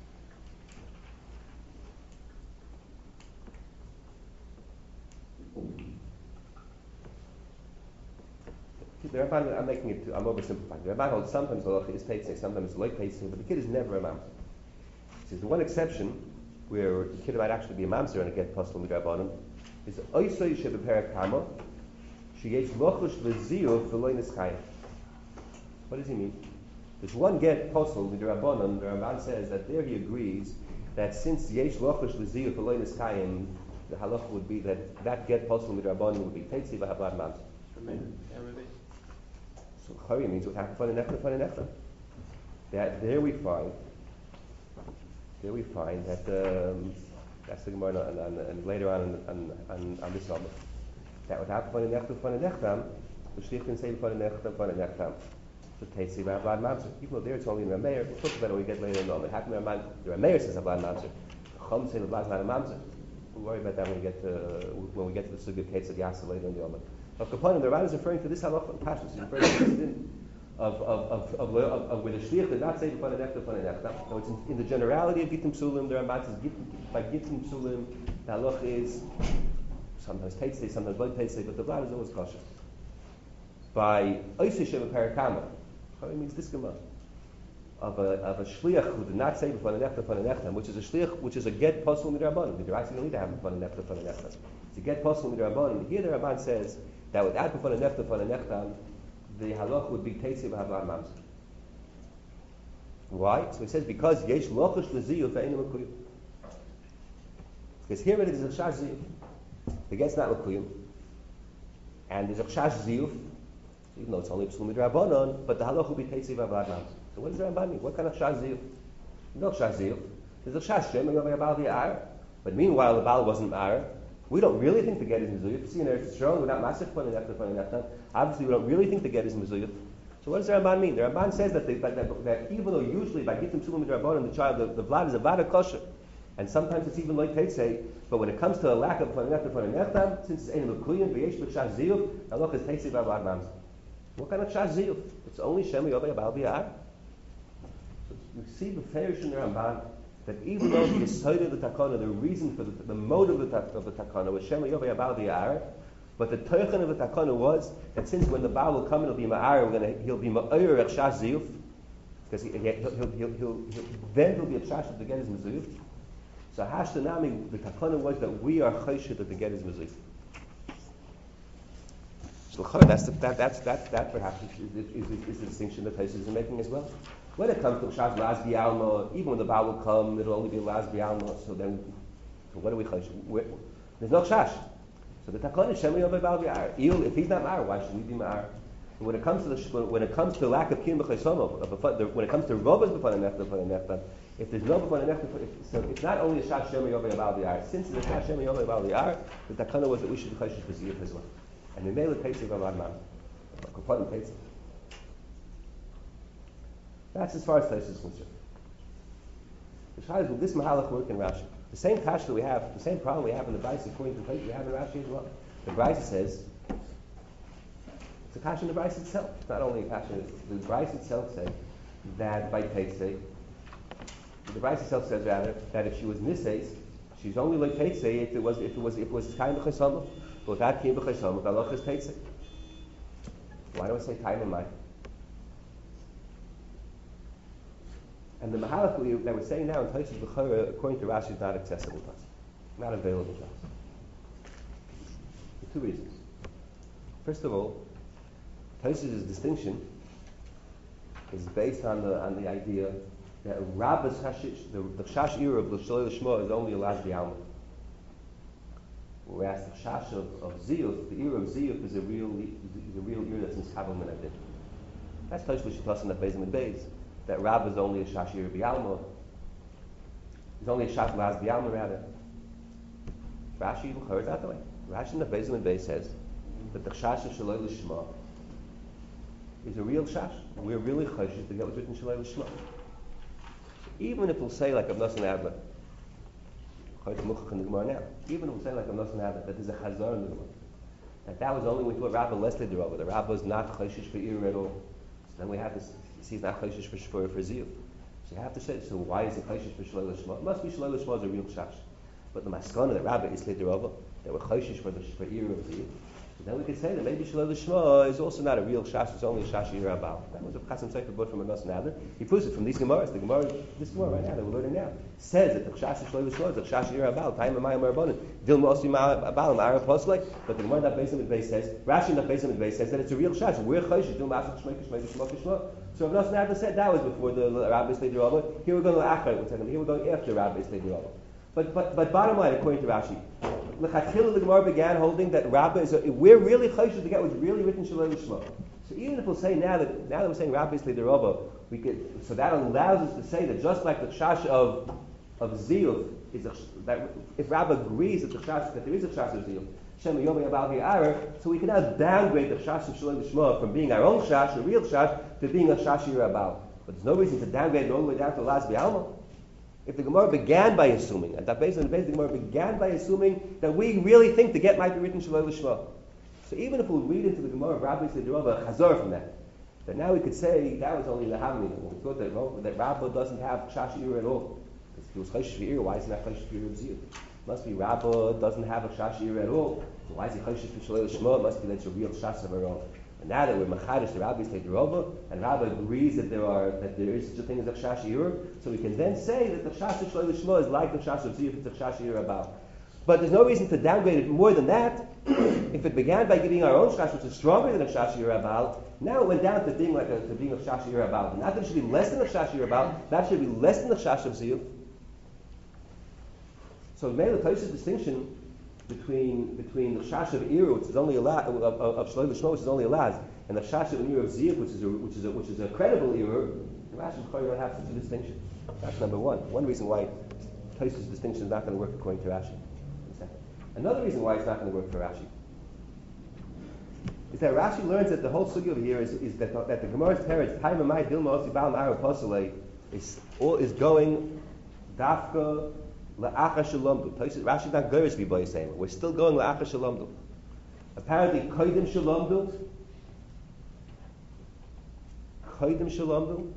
The Ramban, I'm making it, I'm oversimplifying. The Ramban holds sometimes the halacha is tetzei, sometimes like tetzei, but the kid is never a mamzer. He says the one exception where the kid might actually be a mamzer and get possible midrabanan is oisoi shebeperak kama sheyesh lochush v'ziyuv v'loy niskayim. What does he mean? There's one get possible midrabanan. The Ramban says that there he agrees that since yesh lochush v'ziyuv v'loy niskayim, the halacha would be that that get possible midrabanan would be tetzei v'havlad mamzer. So chari means what happened for the nechta. That there we find that that's the Gemara and later on this summer that what happened for the nechta, the shlich can say for the nechta. So teitzi v'havlad mamzer. Even though there it's only in Rameir, we'll talk about it when we get later on. It happened the Rameir says havlad mamzer. Chum say havlad mamzer. We'll worry about that when we get to the sugya case of Yasa later in the Yom. Of Kapanim, the Ran is referring to this halacha in Pashtus. He's referring to this din of where the shliach did not say b'fanei nechta. So it's in the generality of Gittim Psulim. The Ramban says by Gittim Psulim, the halacha is sometimes teitzei, sometimes blood teitzei, but the blood is always kosher. By oisei sheva parakama, it means this gemara of a shliach who did not say b'fanei nechta, which is a shliach, which is a get pasul midrabanan. The Diraisi don't need to have b'fanei nechta. It's a get pasul midrabanan. Here the Ramban says that without b'fanei nechta, the halach would be teitzi v'havlad mamzer. Why? So he says because yesh lochush l'ziyuf ve'einu l'kuyim. Because here it is a chash ziyuf. The get's not l'kuyim, and there's a chash ziyuf, even though it's only psul midrabanan, but the halach would be teitzi v'havlad mamzer. So what does the Ramban mean? What kind of chash ziyuf? No chash ziyuf. There's a chash shem and yavayabal v'yar. But meanwhile, the Baal wasn't Ma'ar. We don't really think the get is Mizuyif. See, in Eretz Yisrael, we're not massive funny nefta. Obviously, we don't really think the get is Mizuyif. So what does the Ramban mean? The Ramban says that even though usually by Gittim Psulim Midrabanan, the child, the vlad is a vada kosher, and sometimes it's even like Teitzei, but when it comes to a lack of funny nefta, since it's Ein L'Kuyim, V'yesh B'Shash Ziyuf, Halacha is Teitzei V'Avad Mamzer. What kind of Shash Ziyuf? It's only Shem Yovei Abal B'Yar. So you see the Ferish in the Ramban, that even though the Yesod of the Takana, the reason for the motive of the Takana was Shema Yovei Abal V'Yar, but the Teichen of the Takana was that since when the Baal will come, it'll be Ma'ar, he'll be Ma'ir Ech Shash Ziyuf, because then he'll be a Shash of the get is Mizuyuf. So Hashtanami, the Takana was that we are Chayshit that the get is Mizuyuf. So that perhaps is the distinction that Taisus is making as well. When it comes to Shash Laz B'Alma, even when the Baal will come, it'll only be Laz B'Alma, so what do we Chaysh? There's no Shash. So the Takon is Shem Yovei Baal B'Yar. If he's not Ma'ar, why should we be Ma'ar? When it comes to lack of Kiyum B'Chaysomo, when it comes to Robas B'Fanei Nefta, if there's no B'Fanei Nefta, so it's not only a Shash Shem Yovei Baal B'Yar. Since it's a Shash Shem Yovei Baal B'Yar, the Takon was that we should be Chaysh for Ziyuf as well. And we made it Peitzi V'Avad Mam. Kapadim Peitzi. That's as far as Taisus is concerned. The Shai is, will this Mahalach work in Rashi? The same kasha that we have, the same problem we have in the Brisa according to Taisus, we have in Rashi as well. The Brisa says, it's a kasha in the Brisa itself. It's not only a kasha, the Brisa itself says that by Teitzei, the Brisa itself says rather, that if she was Niseis, she's only like Teitzei if it was Kaim B'Chesama, but without Kaim B'Chesama, Balach is Teitzei. Why do I say time and mind? And the Mahalach that we're saying now in Taisus B'Chara, according to Rashi, is not accessible to us. Not available to us. For two reasons. First of all, Taisus' distinction is based on the idea that Rabbis Hashish, the Chash Ira of L'Shalei L'Shmo is only a Laz B'Alma. Whereas the Chash of Ziyuf, the Ira of Ziyuf is a real Ira that's in Kabbalah Min Adin. That's Taisus L'Shitosan that Beis Min Beis. That Rab is only a Shash Ira B'Alma. He's only a Shash Laz B'Alma rather. Rashi L'Chor is not the way. Rashi in the Beis Min Beis says that the Chash of Shalei L'Shma is a real Shash. We're really choshesh to get what's written Shalei L'Shma. Even if we'll say like Abnas and Adler, even if we'll say like Abnas and Adler, that there's a Chazar in the Gemara. And that was only with what Rabbah Leslie the Rabbah. The Rabbah is not chayshish for Ir at all. So then we have this, he's not chayshish for Ziyuf. So you have to say, so why is it chayshish for Shalei Lishma? It must be Shalei Lishma is a real shash. But the maskana, the Rabbah is the Rabbah, that were chayshish for Ir of Ziyuf. Then we could say that maybe Shalei Lishma is also not a real shash, it's only a shash Ir Abal. That was a Chassam Sefer brought from a Nas Nadler. He proves it from these Gemaras. The Gemara, this Gemara right now, that we're learning now, says that the shash of Shalei Lishma is a shash Ir Abal, Taim Amayim Marabonin, Dilma Osi Abal, Ma'ara Poslek. But the Gemara that Beis Hamikdash says, Rashi that Beis Hamikdash says that it's a real shash. We're chayshish, Dilma Asach Shmei Kishmei Kishmei Kishmei. So Rav Nas Nadler said that was before the Rabbi Slei Rabbah. Here we're going to Achar, here we're going after Rabbi Slei Rabbah. But bottom line, according to Rashi, L'chatchila the Gemara began holding that Rabbah is we're really chayshish to get what's really written Shalei Lishma. So even if we'll say now that we're saying Rabbi Slei Rabbah, we could, so that allows us to say that just like the chash of Ziyuf is that if Rabbah agrees that there is a chash of Ziyuf, Shem Yomi Abal V'Arer, so we can now downgrade the chash of Shalei Lishma from being our own chash, a real chash, to being a chash Yir Abal. But there's no reason to downgrade it all the way down to Las B'Alma. If the Gemara began by assuming, and that based on the base, the Gemara began by assuming that we really think the get might be written Shalei Lishma. So even if we read into the Gemara of Rabbi Slei Rabbah Chazor from that now we could say that was only the Havamina. We thought that Rabbah doesn't have Chash Ir at all. If he was Chash Ir, why is he not Chash Ir of Ziyut? Must be Rabbah doesn't have a Chash Ir at all. So why is he Chash for Shalei Lishma? It must be that's a real Chash of her own. And now that we're Machadish the Rabbi Slei Rabbah, and Rabbah agrees that there is such a thing as a Chash Ir, so we can then say that the Chash of Shalei Lishma is like the Chash of Ziyut, it's a Chash Ir about. But there's no reason to downgrade it more than that. If it began by giving our own Chash, which is stronger than a Chash Ir Abal, now it went down to being a Chash Ir Abal. Not that it should be less than a Chash Ir Abal, that should be less than the Chash of Ziyut. So we made the closest distinction between the Chash of Ir, which is only of Shalei Lishma, which is only allowed, and the Chash of an Ir of Ziyut, which is a credible Ir. Rashi and Chayei don't have such a distinction. That's number one. One reason why Tosfos' distinction is not going to work according to Rashi. Another reason why it's not going to work for Rashi is that Rashi learns that the whole sugya over here is that the Gemara's teretz Taim Amai Dilma Osi Bal Ma'ara Poselei is going dafka la'acha shalomdu. Rashi's not gorish v'boy saying we're still going la'acha shalomdu. Apparently koidim shalomdu.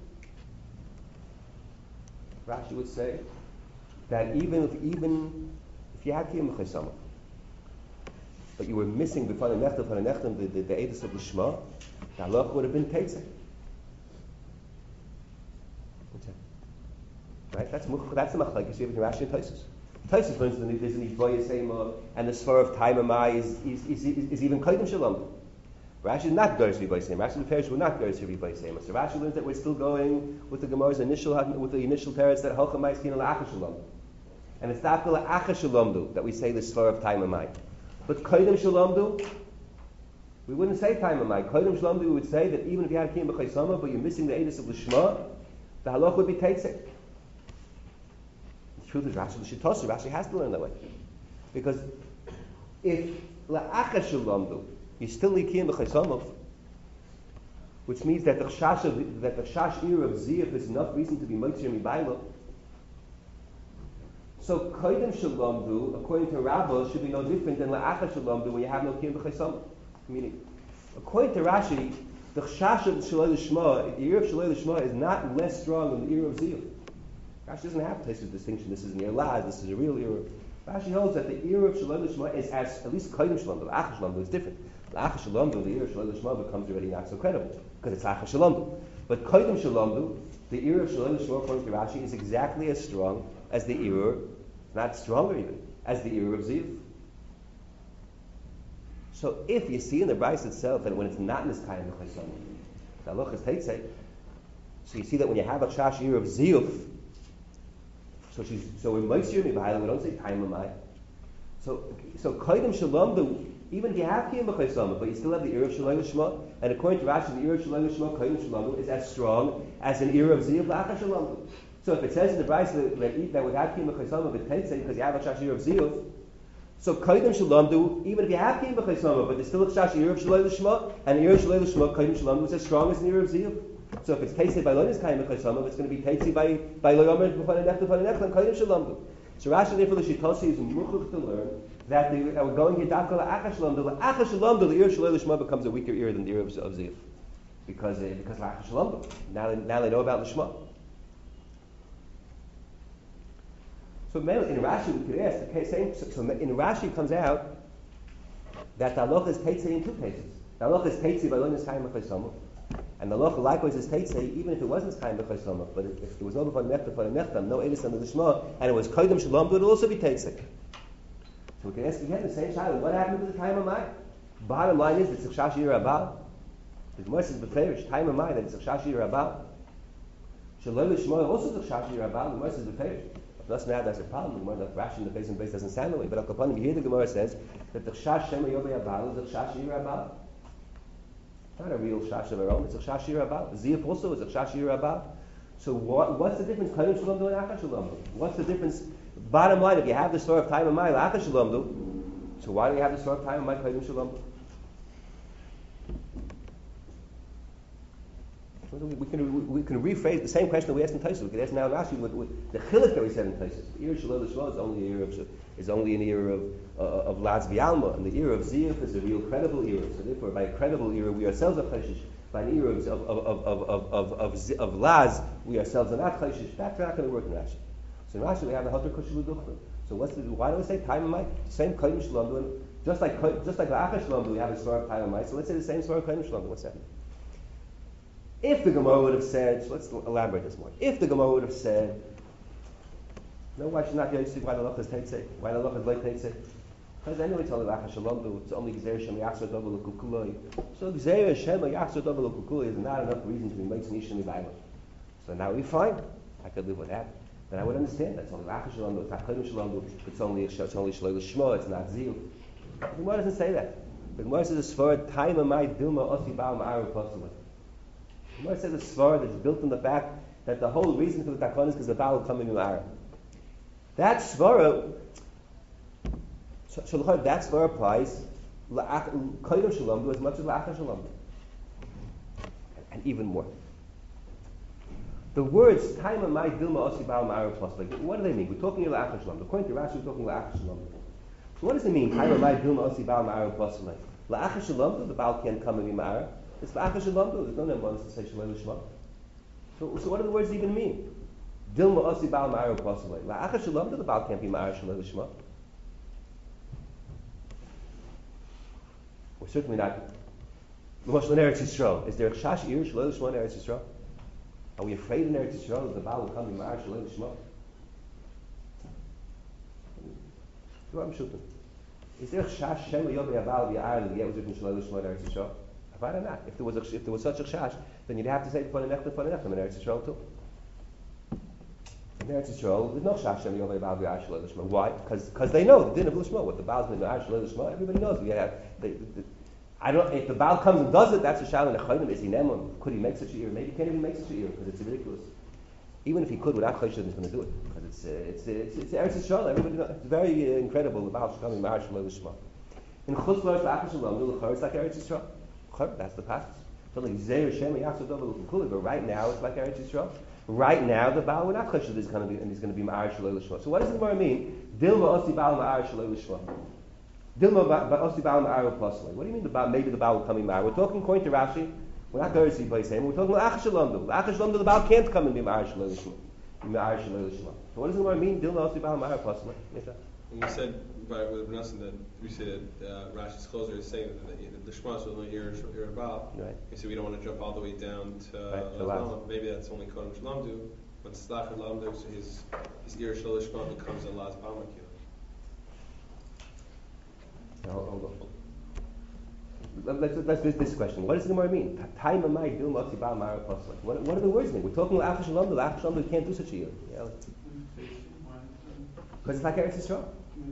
Rashi would say that even if you had kiyum b'chaysama, but you were missing b'fan nechtam the edus of l'shma, the halach would have been teitzeh. Right? That's the machlekes between Rashi and Tosfos. Tosfos learns that there's an Ivoya Sema, and the svar of Taim Amai is even kodim shalom. Rashi is not goes to Ivoya Sema. Rashi and the Perish were not goes to Ivoya Sema. So Rashi learns that we're still going with the Gemara's initial teretz that Halcha Ma'is Kina La'acha Shalom. And it's Dafka La'acha Shalom do that we say the svar of Taim Amai. But kodim shalom do, we wouldn't say Taim Amai. Kodim shalom do, we would say that even if you had kiyum b'chaysama, but you're missing the edus of l'shma, the halach would be teitzeh. The truth is Rashi has to learn that way. Because if la'acha shalom do, you still need kiyum b'chaysama, which means that the chash ir of ziyuf is enough reason to be motzir mibayla. So kodim shalom du, according to Rabbah, should be no different than la'acha shalom du when you have no kiyum b'chaysama. Meaning, according to Rashi, the chash of Shalei Lishma, the ear of Shalei Lishma is not less strong than the ear of Ziyuf. Rashi doesn't have to place a distinction. This is an ear laz, this is a real ear. Rashi holds that the ear of Shalei Lishma is at least kodim shalom du. La'acha shalom du is different. La'acha shalom du, the ear of Shalei Lishma becomes already not so credible because it's la'acha shalom du. But kodim shalom du, the ear of Shalei Lishma, according to Rashi, is exactly as strong as the ear, not stronger even, as the ear of Ziyuf. So if you see in the Bryce itself that when it's not in this kind of chaysom, the halach is teitzeh. So you see that when you have a chash ear of ziyuf, so in moisir mibahayla we don't say taim amai. So kodim shalom do, even if you have kiyum b'chaysom, but you still have the ear of Shalei Lishma, and according to Rashi, the ear of Shalei Lishma, kodim shalom do, is as strong as an ear of ziyuf la'acha shalom do. So if it says in the Bryce that without kiyum b'chaysom it's teitzeh because you have a chash ear of ziyuf. So kodim shalom do, even if you have kiyum b'chaysama, but there's still a chash ear of Shalei Lishma, and ear of Shalei Lishma, kodim shalom do is as strong as an ear of ziyuf. So if it's teisei by lonis kiyum b'chaysama, it's going to be teisei by loyomer b'fanei nechta and kodim shalom do. So Rashi therefore the shitosi is muchuch to learn that we're going here dafka la'achas shalomdu. La'achas shalomdu, the ear shalei lishma becomes a weaker ear than the ear of Ziyuf. Because la'achas shalomdu. Now they know about lishma. So in Rashi we could ask, okay, so in Rashi comes out that the halacha is teitzei in two cases. The halacha is teitzei by lonis kaim b'chaysamah, and the halacha likewise is teitzei even if it wasn't kaim b'chaysamah, but if there was no b'fan nechtam, no edus under the shema, and it was koydem shalom, it would also be teitzei. So we can ask again the same child, what happened to the time of mine? Bottom line is it's tzachshash yir abal. The Gemara says b'ferish time of mine that it's tzachshash yir abal. Shalom l'shema also tzachshash yir abal. The Gemara says b'ferish. Thus now there's a problem. The Gemara, Rashi in the base and base doesn't sound that way. But Al Kapanim, here the Gemara says that the Chash Shema Yobei Abal is a Chash Yir Abal. It's not a real Chash of our own. It's a Chash Yir Abal. Ziyaf also is a Chash Yir Abal. So what's the difference? Kalim Shalom and Achas Shalom. What's the difference? Bottom line, if you have the story of time of Mai, Achas Shalom, so why do you have the story of time of Mai, Kalim Shalom? We can rephrase the same question that we asked in Tosfos. We can ask now Rashi with the chiluk that we said in Tosfos. The ear of Shalom is only an ear of Laz V'Alma, and the ear of Ziyuf is a real credible ear. So therefore, by a credible ear, we ourselves are chayshish. By an ear of Laz, we ourselves are not chayshish. That's not going to work in Rashi. So in Rashi, we have the Hadar Kushel Duchman. So why do we say time of Mai? Same Kodim Shalom. Just like the Achas Shalom, we have a story of time of Mai. So let's say the same story of Kodim Shalom. What's that? If the Gemara would have said, so let's elaborate this more. If the Gemara would have said, no, why should not be able to see why the Lach is Teitzei? Why the Lach is like Teitzei? Because anyway, it's only Lach Shalom, it's only Gzeir Shem Yachzor Dovel L'Kukuloi. So Gzeir Shem Yachzor Dovel L'Kukuloi is not enough reason to be Meitz Nishim L'Bayla. So now we find, I could live with that. Then I would understand, that's only Lach Shalom, it's not Kodim Shalom, it's only Shaloi L'Shmo, it's not Zil. The Gemara doesn't say that. The Gemara says, for time of my Dilma Osi Baal Ma'aru Kosovo. The Gemara says a svara that's built on the fact that the whole reason for the takon is because the Baal will come in Ma'ara. That svara, that svara applies Kodim Shalom as much as La'achar Shalom. And even more. The words time of my Dilma Osi Baal Ma'ara plus, like, what do they mean? We're talking La'achar Shalom. According to Rashi, we're talking La'achar Shalom. So what does it mean? Time of my Dilma Osi Baal Ma'ara plus, like, La'achar Shalom, the Baal can't come in Ma'ara. It's la'achar shalom. There's no name to say shalom l'shma. So what do the words even mean? Dilma osi ba'al ma'ar u'pasalei. La'achar shalom, the Baal can't be ma'ar shalom l'shma. We're certainly not. L'moshel in Eretz Yisrael. Is there a chash ir shalom l'shma in Eretz Yisrael? Are we afraid in Eretz Yisrael that the Baal will come be ma'ar shalom l'shma? Is there a chash shem yobei abal v'yar l'yeh was written shalom l'shma in Eretz Yisrael? Why not? If there was such a chash, then you'd have to say Panei Nechtam in Eretz Yisrael too. In Eretz Yisrael, there's no chash Shem Yovei Baal V'Yar Shalei L'Shma. Why? Because they know the din of L'Shma. What the Baal's been V'Yar Shalei L'Shma, everybody knows. I don't. If the Baal comes and does it, that's a shal in Echonim. Is he nemon? Could he make such a year? Maybe he can't even make such a year because it's ridiculous. Even if he could, without Choshen, he's going to do it because it's Eretz Yisrael. Everybody knows. It's very incredible. The Baal should come in V'Yar Shalei L'Shma. In Chutz La'Achar Shalom, it's like Eretz Yisrael. That's the past. So like Zeir Shem Yachzor Dovel L'Kukuloi, but right now it's like Eretz Yisrael. Right now the Baal we're not kosher that he's going to be Ma'ar Shaloi L'Shma. So what does the Gemara mean? Dilma Osi Baal Ma'ar Shaloi L'Shma. Dilma Osi Baal Ma'ar U'Pasloi. What do you mean maybe the Baal will come in Ma'ar? We're talking according to Rashi. We're not going to see by saying we're talking La'achar Shalom. La'achar Shalom the Baal can't come and be Ma'ar Shaloi L'Shma. Ma'ar Shaloi L'Shma. So what does the Gemara mean? Dilma Osi Baal Ma'ar U'Pasloi. Yes, sir. And we said with Benassan that we said that Rashi's closer is saying that the Shema is only here about. Right. We said we don't want to jump all the way down to Laz. Maybe that's only Kodem Shalom do. When Tzlachar Lamdu, so his ear Shal Shema becomes a Laz Bamakil. Hold on. Let's do this question. What does the Gemara mean? Time of my Dilma Osi Baal Ma'ar U'Pasloi. What do the words mean? We're talking about La'achar Shalom. La'achar Shalom we can't do such a year. Because it's like Eretz Yisrael.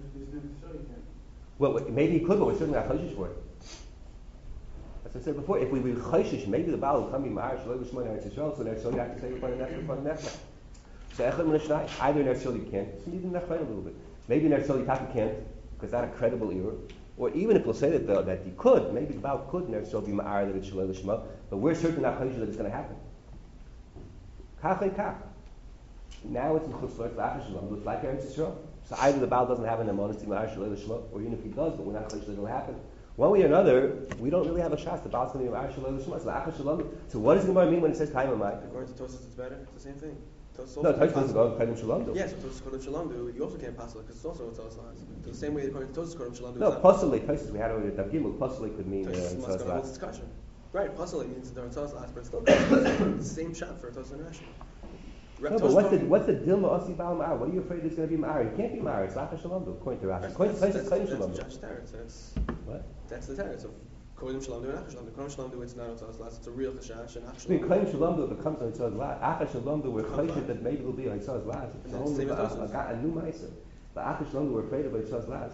Well, maybe he could, but we're certainly not chayshish for it. As I said before, if we were chayshish, maybe the Baal will come in Ma'ar Shaloi L'Shma in Eretz Yisrael, so in Eretz Yisrael you have to say Panei Nechtam. So Echad Min HaShnai, either in Eretz Yisrael you can't, so even Nechtam a little bit. Maybe in Eretz Yisrael you can't, because that's a credible error. Or even if we'll say that he could, maybe the Baal could in Eretz Yisrael be Ma'ar that it's Shaloi L'Shma, but we're certainly not chayshish that it's going to happen. Kach. Now it's in Chutz La'Achar Shalom, it's like Eretz Yisrael. So either the Baal doesn't have an emonus Ma'ar Shalei L'Shma, or even if he does, but we're not quite sure it'll happen. One way or another, we don't really have a shas. The Baal's going to be Ma'ar Shalei L'Shma. So Achas Shalom. So what does the Gemara mean when it says Taima Mai? According to Tosfos, it's better. It's the same thing. No, Tosfos doesn't go Kodim Shalom. Yes, so Tosfos Kodim Shalom do. You also can't pass it because it's also Tzos Laz. So the same way according to Tosfos Kodim Shalom do. No, possibly Tosfos we had already. Davgimel possibly could mean Tosfos must go to Tzos this discussion. Right, possibly means they're Tzos Laz, but it's still the same shot for Tosfos and Rashi. No, but what's the Dilma Osi Baal Ma'ar? What are you afraid there's going to be Ma'ar? It can't be Ma'ar. It's Achas Shalom according to Rashi. According to Tosfos, Kodim Shalom. That's the teretz. What? That's the teretz of Kodim Shalom do and Achas Shalom do. Kodim Shalom do it's not Tzos Laz. It's a real chashash and Achas I mean, Shalom. Kodim Shalom do becomes on Tzos Laz. Achas Shalom do we're afraid that maybe it'll be on Tzos Laz. It's a whole new a new ma'aser. But Achas Shalom do we're afraid of Tzos Laz.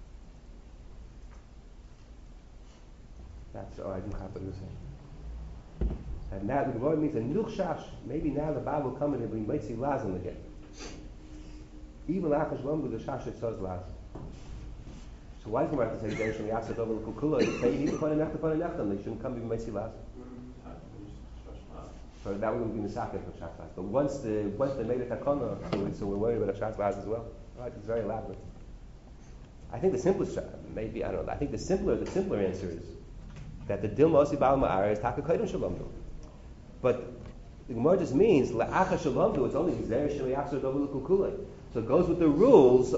That's all I do have to say. And now the Gemara means a nuchshash. Maybe now the Baal will come in and we might see lazim again. Even Achas Shalom do the shash Tzos Laz. So why does the Gemara have to say Deish and Yasser Dovel Kukula? You say you need to find a nechtam. They shouldn't come even might see lazim. So that wouldn't be Misakeh for Shas Laz. But once they made a takana, so we're worried about a Shas Laz as well. Right? It's very elaborate. I think the simplest, maybe I don't know. I think the simpler answer is that the Dilma Osi Baal Ma'ar is Taka Kodim Shalom do. But the Gemara just means La'acha Shalom do. It's only Zer Shel Yachzor Dovel Kukulei. So it goes with the rules.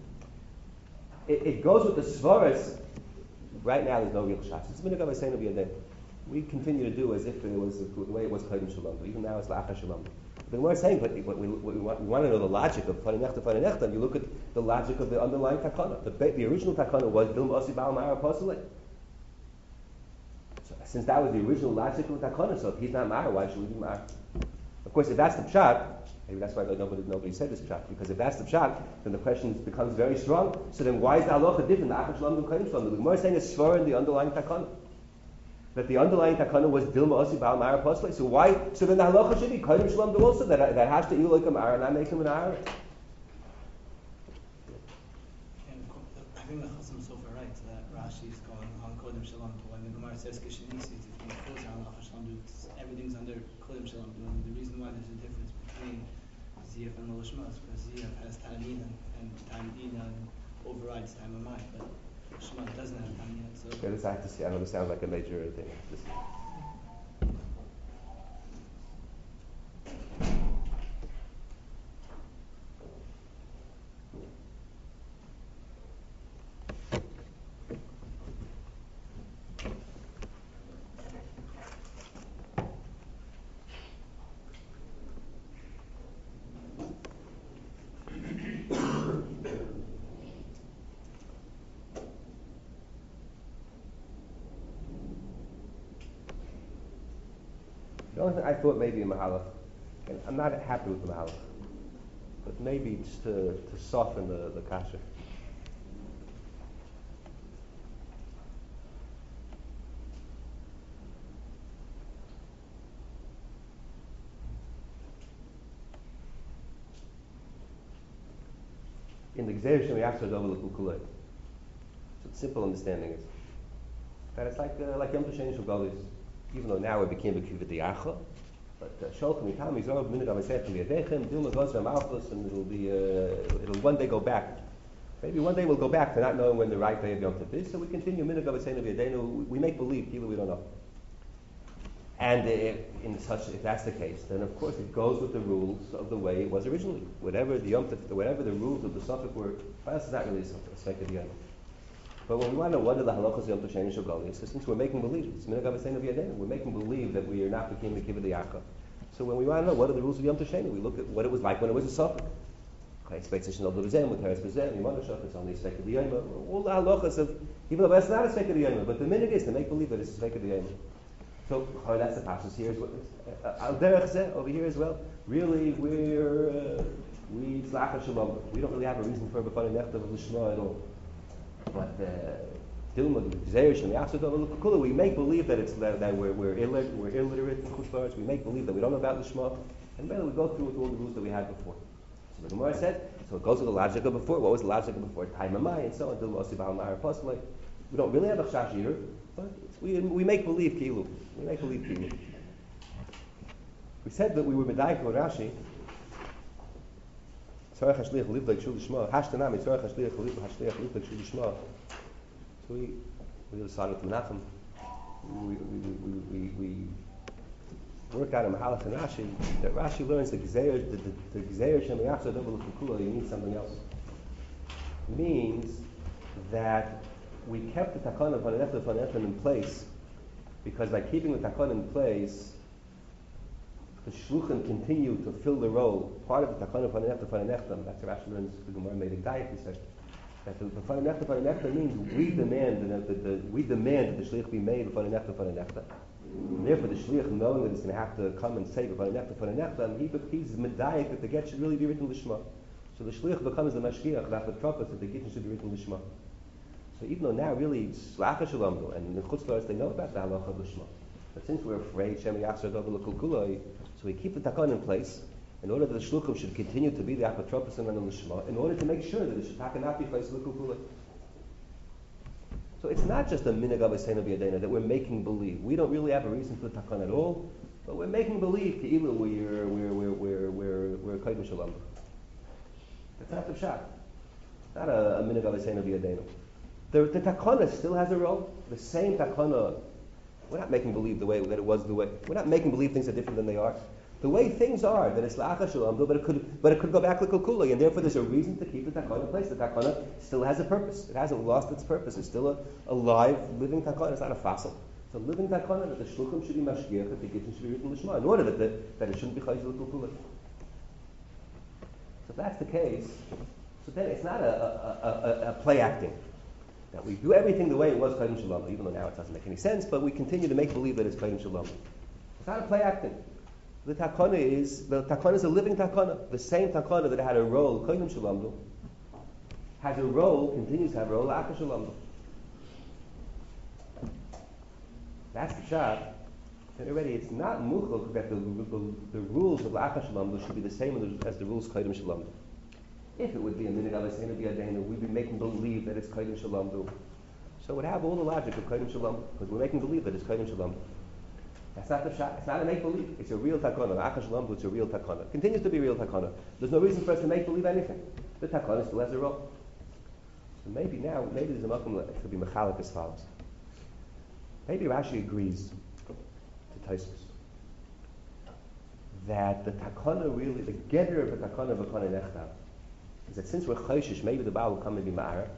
It goes with the svaras. Right now, there's no real shas. It's minhag of Hashem B'Yadeh. We continue to do as if it was the way it was Kodim Shalom. Even now, it's La'acha Shalom. The Gemara is saying, but we want to know the logic of Fanei Nechta, and you look at the logic of the underlying takana. The original takana was Dilma Osi Baal Ma'ar Apostle. Since that was the original logic of takana, so if he's not Ma'ar, why should we be Ma'ar? Of course, if that's the pshat, maybe that's why nobody said this pshat, because if that's the pshat, then the question becomes very strong. So then why is the halacha different? The Achas Shalom and Kodim Shalom. The Gemara is saying it's svara in the underlying takana. That the underlying takana was Dilma Osi Baal Ma'ar Apostle. So why? So then the halacha should be Kodim Shalom do also, that has to eat like a Ma'ar and not make him an Ma'ar. I think the Chasam Sofer right that Rashi is going on Kodim Shalom to when the Gemara says Kishanisi, if it goes on Achas Shalom, everything's under Kodim Shalom. And the reason why there's a difference between Ziyaf and Lishma is because Ziyaf has Ta'amina and Ta'amina overrides Ta'amamai, but Shema doesn't have Ta'amina. So Okay, this I have to see. I know this sounds like a major thing. The only thing I thought maybe in Mahalach, and I'm not happy with the Mahalach, but maybe just to soften the kasha. In the Gzeir Shem Yachzor Dovel Kulei, so the simple understanding is that it's like Yom Tov Shel Galis. Even though now it became a Kivat Diacha, but Sholchem Yitam Yizorov Minhag Avasechem V'Yadechem Dilma Gozra Malchus, and it'll one day go back. Maybe one day we'll go back to not knowing when the right day of Yom Tov is, so we continue Minhag Avasechem V'Yadenu. We make believe, even we don't know. And if that's the case, then of course it goes with the rules of the way it was originally. Whatever the Yom Tov, whatever the rules of the Suffolk were, that's not really a spec of the Yom. But when we want to know what are the halachas of Yom Tov Sheni Shogoli, so since we're making believe, it's minhag Avasechem V'Yadenu, we're making believe that we are not became the kibbutz Yaakov. So when we want to know what are the rules of Yom Tov Sheni, we look at what it was like when it was a Suffolk. Okay, expectation of the Rizem, with Teres Rizem, Yimon Shach, it's only a spec of the Yom. All the halachas of, even though that's not a spec of the Yom, but the minhag is to make believe that it's a spec of the Yom. So that's the passage here. Al Derech Zeh over here as well. Really, we tzlachah shalom. We don't really have a reason for b'fanei nechtav of l'shma at all. But we make believe that it's that we're illiterate in Chutzlaretz. We make believe that we don't know about the Shema, and then we go through with all the rules that we had before. So the Gemara said, so it goes with the logic of before. What was the logic of before? Taimamai and so on. We don't really have a chash either, but we make believe kilu. We make believe kilu. We said that we were medayik with Rashi. Tzarech hashliach livdei kshul lishma. Hashtanami tzarech hashliach livdei kshul lishma. So we decided with Menachem. We work out in Mahalach and Rashi that Rashi learns the Gzeir Shem Yachzor Dovel L'Kukula. You need something else. Means that we kept the Takana Vananechtem in place because by keeping the Takana in place, the Shluchim continue to fill the role. Part of the Takana Vananechtem. That's what Rashi learns. The Gemara made a diet. He said that the Vananechtem means we demand that the Shlich be made Vananechtem. Therefore, the shliach, knowing that he's going to have to come and say he's medayik that the get should really be written lishma. So the shliach becomes the mashgiach, that the prophet that the get should be written lishma. So even though now really it's lacha shalamdu, and in the chutz laretz they know about the halacha of lishma, but since we're afraid shem yachzor dovel l'kulkuloi, so we keep the takon in place in order that the shluchim should continue to be the apotropos and the lishma, in order to make sure that it should not be placed l'kulkuloi. So it's not just a minhag avosseinu b'yadeinu that we're making believe. We don't really have a reason for the takon at all, but we're making believe keilu we're kodim shalom. That's not the pshat. It's not a minhag avosseinu b'yadeinu. The takana still has a role. The same takana. We're not making believe the way that it was the way. We're not making believe things are different than they are. The way things are, that it's la'achar shalom, but it could go back to kulkula, and therefore there's a reason to keep the takana in place. The takana still has a purpose. It hasn't lost its purpose. It's still a live, living takana. It's not a fossil. It's a living takana that the shluchim should be mashgiach, that the gittin should be written lishma, in order that it shouldn't be chayil kulkula. So if that's the case, so then it's not a play acting. That we do everything the way it was Kodim Shalom, even though now it doesn't make any sense, but we continue to make believe that it's Kodim Shalom. It's not a play acting. The takana is a living takana. The same takana that had a role Kodim Shalom has a role, continues to have a role Achar Shalom. That's the shot. And already it's not muchok that the rules of Achar Shalom should be the same as the rules Kodim Shalom. If it would be a minhag avosseinu b'yadeinu, we'd be making believe that it's kodim shalom. So it would have all the logic of kodim shalom, because we're making believe that it's kodim shalom. That's not the shot. It's not a make believe. It's a real takana. Achar shalom, it's a real takana. It continues to be real takana. There's no reason for us to make believe anything. The takana still has a role. So maybe there's a makom that could be mechalik as follows. Maybe Rashi agrees to Tosfos that the takana really, the getter of the takana of a kohen nechtav, is that since we're choshish, maybe the Baal will come and be ma'ara.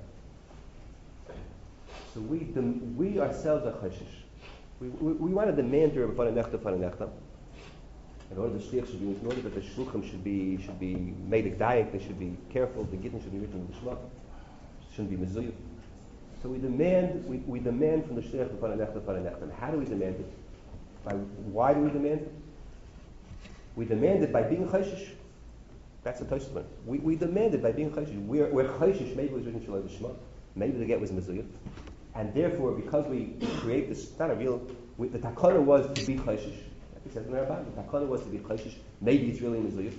So we ourselves are choshish. We want to demand to Rabbi Nechta. In order the shliach should be, in order that the shluchim should be made a dayak, they should be careful. The gittin should be written in the shema. Shouldn't be mezuyah. So we demand from the shliach Rabbi Nechta. And how do we demand it? Why do we demand it? We demand it by being choshish. That's the Tosfos one. We demanded by being chayshish. We're chayshish. Maybe it was written Shalom Lishma. Maybe the get was mezuyah. And therefore, because we create this, it's not a real. The takana was to be chayshish. Like it says in our Bible, the takana was to be chayshish. Maybe it's really mezuyah.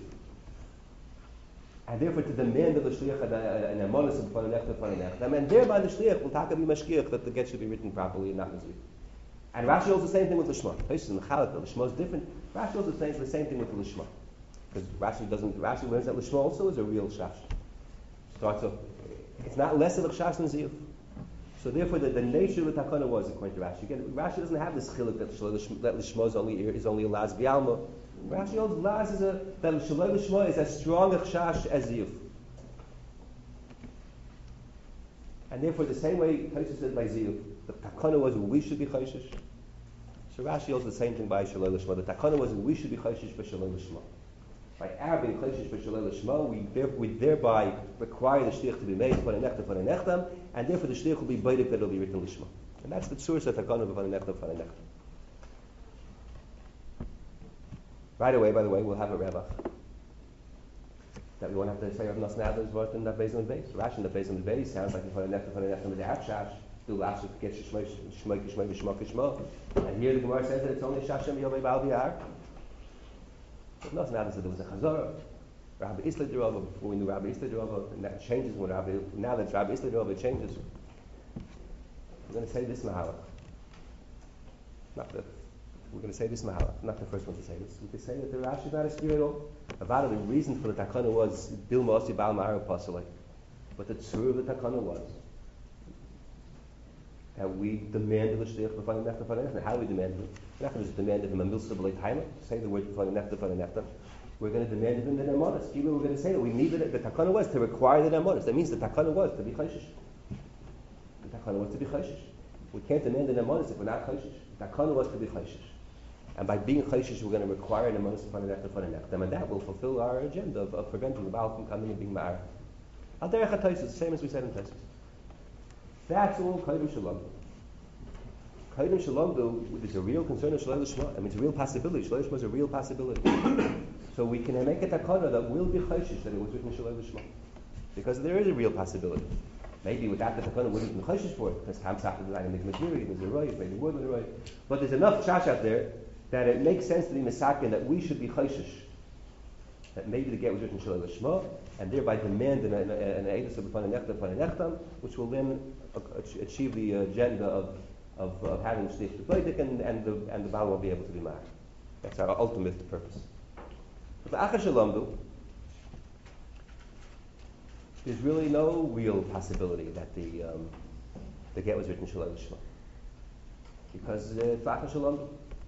And therefore, to demand of the shliach an amonis of pananechta, and thereby the shliach will taka be mashgiach that the get should be written properly and not mezuyah. And Rashi holds the same thing with the Lishma. Tosfos and Chalak, the Lishma is different. Rashi holds the same thing with the Lishma. Because Rashi learns that Lishma also is a real shash. Starts off, it's not less of a shash than ziyuf. So therefore, the nature of the takana was, according to Rashi. Again, Rashi doesn't have this chiluk that Lishma is only a laz b'alma. Rashi holds laz that Shalom Lishma is as strong a chash as ziyuf. And therefore, the same way Tosfos says by ziyuf, the takana was we should be chayshish. So Rashi holds the same thing by Shalom Lishma. The takana was we should be chayshish by Shalom Lishma. By our being chayshish by Shalom Lishma, we thereby require the shliach to be made for nechtam, and therefore the shliach will be beidik that it will be written lishma. And that's the source of takana of nechtam. Right away, by the way, we'll have a rebbe that we won't have to say Rav Nosson Adler's word in the Beis and Beis. Rashi in the Beis and Beis sounds like for nechtam is outshash. Do last week get shmoy. And here the Gemara says that it's only shashem yovei bal b'yar. But Nosson Adler said there was a chazorah. Rabbi Isla Derova, before we knew Rabbi Isla Derova, and that changes when now that Rabbi Isla Derova, it changes. I'm going to say this mahalach. Not the we're going to say this Mahala. I'm not the first one to say this. We can say that the Rashi is not a steer at all. About the reason for the takana was Dilma Osi Baal Ma'ara Pasalei. But the tzur of the takana was that we demanded the shliach b'fanei nechta b'fanei nechta. How do we demand it? We're not going to just demand it from a milsa b'lei taima. Say the word b'fanei nechta b'fanei nechta. We're going to demand it in the nemonis. Even we're going to say that we needed it. The takana was to require the nemonis. That means the takana was to be chayshish. The takana was to be chayshish. We can't demand the nemonis if we're not chayshish. The takana was to be chayshish. And by being chayshish, we're going to require nemonis b'fanei nechta b'fanei nechta. And that will fulfill our agenda of preventing the Baal from coming and being ma'ar. Al derech ha-taisus, same as we said in Taisus. That's all Kodim Shalom. Kodim Shalom is a real concern of Shalom Lishma. I mean, it's a real possibility. Shalom Lishma is a real possibility. So we can make a takana that will be chayshish that it was written Shalom Lishma. Because there is a real possibility. Maybe without the takana, we wouldn't be chayshish for it. Because Hamsach is not a material, there's a roy, maybe more than a roy. But there's enough chash out there that it makes sense to be misakin that we should be chayshish. That maybe the get was written Shalom Lishma, and thereby demand an edus of b'fanei nechtam, which will then achieve the agenda of having shliach b'pleidik, and the Baal will be able to be married. That's our ultimate purpose. But the Achar Shalomdu, there's really no real possibility that the get was written Shalom Lishma, because it's Achar Shalomdu.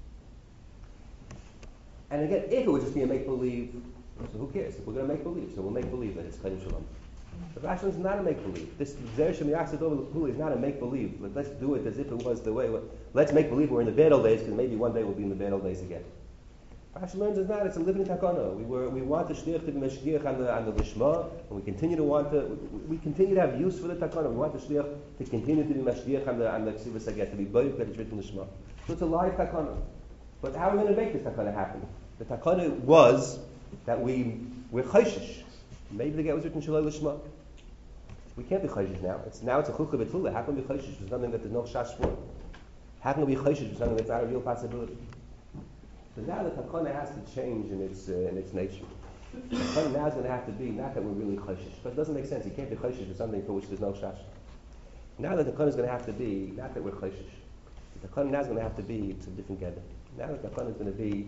And again, if it would just be a make believe. So who cares? If we're going to make believe, so we'll make believe that it's Kodim Shalom. The Rashi is not a make believe. This Zer Shem Yachzid Over L'Kula is not a make believe. Let's do it as if it was the way. Let's make believe we're in the bad old days, because maybe one day we'll be in the bad old days again. Rashi learns it's not. It's a living takana. We want the shliach to be mashgiach on the lishma, and we continue to have use for the takana. We want the shliach to continue to be mashgiach on the ksivas haget, to be boyik that is written lishma. So it's a live takana. But how are we going to make this takana happen? The takana was that we're chayshish. Maybe the get was written Shalom Lishma. We can't be chayshish now. It's a chukha b'tfula. How can we be chayshish for something that there's no shash for? How can we be chayshish for something that's not a real possibility? So now the takana has to change in its nature. The takana now is going to have to be not that we're really chayshish, but it doesn't make sense. You can't be chayshish for something for which there's no shash. Now the takana is going to have to be not that we're chayshish. The takana now is going to have to be it's a different gather. Now the takana is going to be.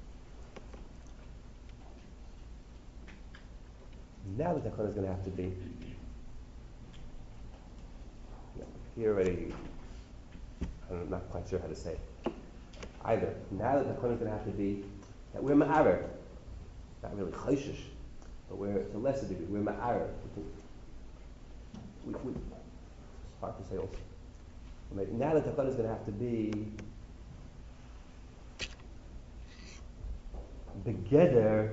Now the takana is going to have to be. Here already, I'm not quite sure how to say it. Either. Now the takana is going to have to be that we're ma'arer. Not really chayshish, but we're to a lesser degree. We're ma'arer. It's hard to say also. Now the takana is going to have to be begeder.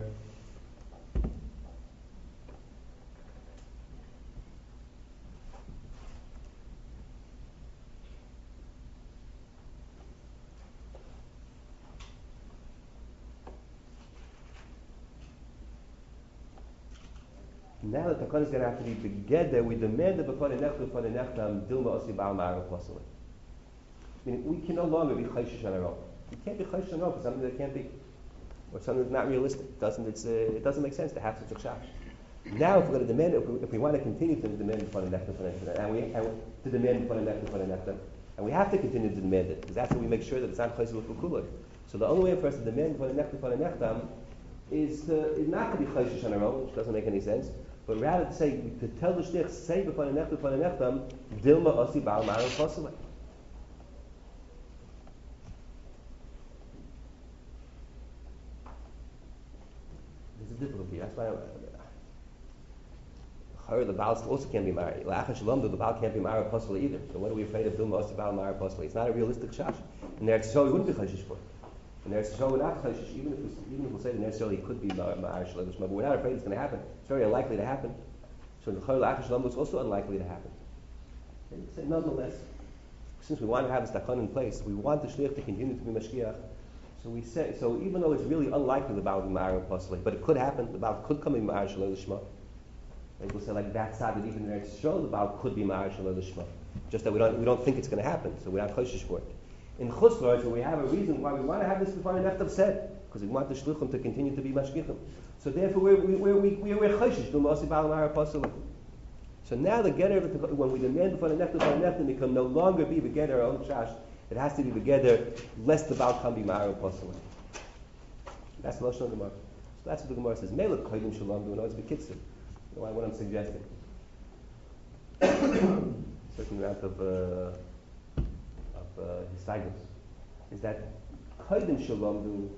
Now the takana is going to have to be begeder. We demand the b'fanei nechtam dilma osi ba'al ma'ara pasalei. Meaning we can no longer be chayshish on our own. We can't be chayshish on our own for something that can't be, or something that's not realistic. It doesn't make sense to have such a chash. Now, if we're going to demand it, if we want to continue to demand b'fanei nechtam, and to demand b'fanei nechtam, and we have to continue to demand it, because that's how we make sure that it's not chayshish l'kulkulot. So the only way for us to demand b'fanei nechtam is not to be chayshish on our own, which doesn't make any sense. But rather to tell the shliach, say b'fanei nechtam, dilma osi ba'al ma'ara pasalei. There's a difficulty. That's why the Baal also can't be married. L'achar shalom, the Baal can't be married pasalei either. So what are we afraid of dilma osi ba'al ma'ara pasalei? It's not a realistic shash. In Eretz Yisrael, we wouldn't be chayshish for it. In Eretz Yisrael, we're not chayshish. Even if we say in Eretz Yisrael, he could be ma'ar shalom lishma, but we're not afraid it's going to happen. It's very unlikely to happen. So the l'achar shalom is also unlikely to happen. And say, nonetheless, since we want to have this takana in place, we want the shliach to continue to be mashgiach. So we say, so even though it's really unlikely the Baal will be ma'ar pasalei, but it could happen. The Baal could come in ma'ar shalom lishma. Like we'll say, like that side that even in Eretz Yisrael, the Baal could be ma'ar shalom lishma. Just that we don't think it's going to happen, so we're not chayshish for it. In Chutz La'aretz, we have a reason why we want to have this b'fanei nechtam said, because we want the shluchim to continue to be mashgichim. So therefore, we're chayshish dilma osi ba'al ma'ara pasalei. So now the getter, when we demand b'fanei nechtam, it can no longer be the getter our own chash. It has to be together, lest the Baal can be Ma'ar Apostle. That's the Lashon of the Gemara. So that's what the Gemara says. Mela Kodim Shalom do, and it's Bekitzer. What I'm suggesting. Certain amount of his is that Kodim Shalom do,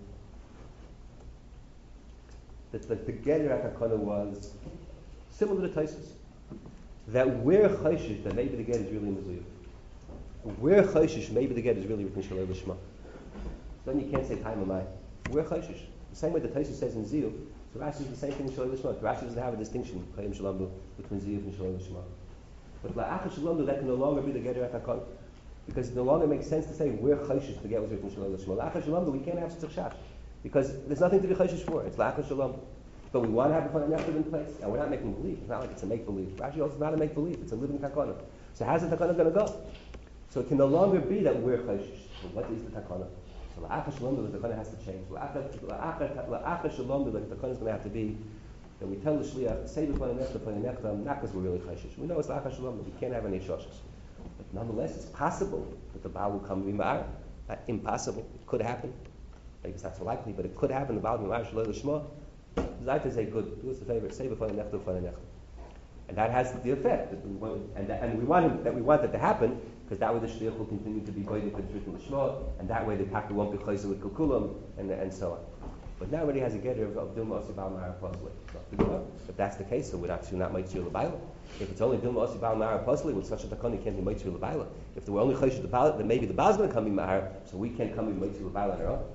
that the Geder HaTakana was similar to Taisus. That we're Chayshish, that maybe the Geder is really Mezuyah. We're Chayshish, maybe the Geder is really written Shalei Lishma. So then you can't say Taima Mai. We're Chayshish. The same way the Taisus says in Ziyuv, so Rashi is the same thing in Shalei Lishma. Rashi doesn't have a distinction, Kodim Shalom do, between Ziyuv and Shalei Lishma. But La'achar Shalom do, that can no longer be the Geder HaTakana. Because it no longer makes sense to say we're Chayshish, the Geder was written Shalei Lishma. La'achar Shalom do, we can't have Tzachshash. Because there's nothing to be Chayshish for. It's La'achar Shalom. But we want to have a Fana Nechtav in place. And we're not making believe. It's not like it's a make-believe. Rashi also is not a make-believe. It's a living takana. So how's the takana going to go? So it can no longer be that we're chayshish. So what is the takana? So la'achar shalom, the takana has to change. La'achar shalom, the takana is going to have to be that we tell the shliach, say the Fana Nechtav, not because we're really chayshish. We know it's la'achar shalom, but we can't have any shoshes. But nonetheless, it's possible that the Baal will come to be ma'ar. Impossible. It could happen. Maybe it's not so likely, but it could happen. The Baal will be ma'ar shalei l'shma. Zaita say, good, do us a favor, say b'fana nechta. And that has the effect, and we want that to happen, because that way the shliach will continue to be boiling for the written l'shma, and that way the taka won't be chayzer with kukulam, and so on. But now already has a gather of dilma osi bal ma'ar posli. If that's the case, so we're actually not mitzvah l'bayla. If it's only dilma osi bal ma'ar posli, with such a takana can't be mitzvah l'bayla. If there were only chayzer l'bayla, then maybe the Baal's going to come be ma'ar, so we can't come be mitzvah l'bayla on our own.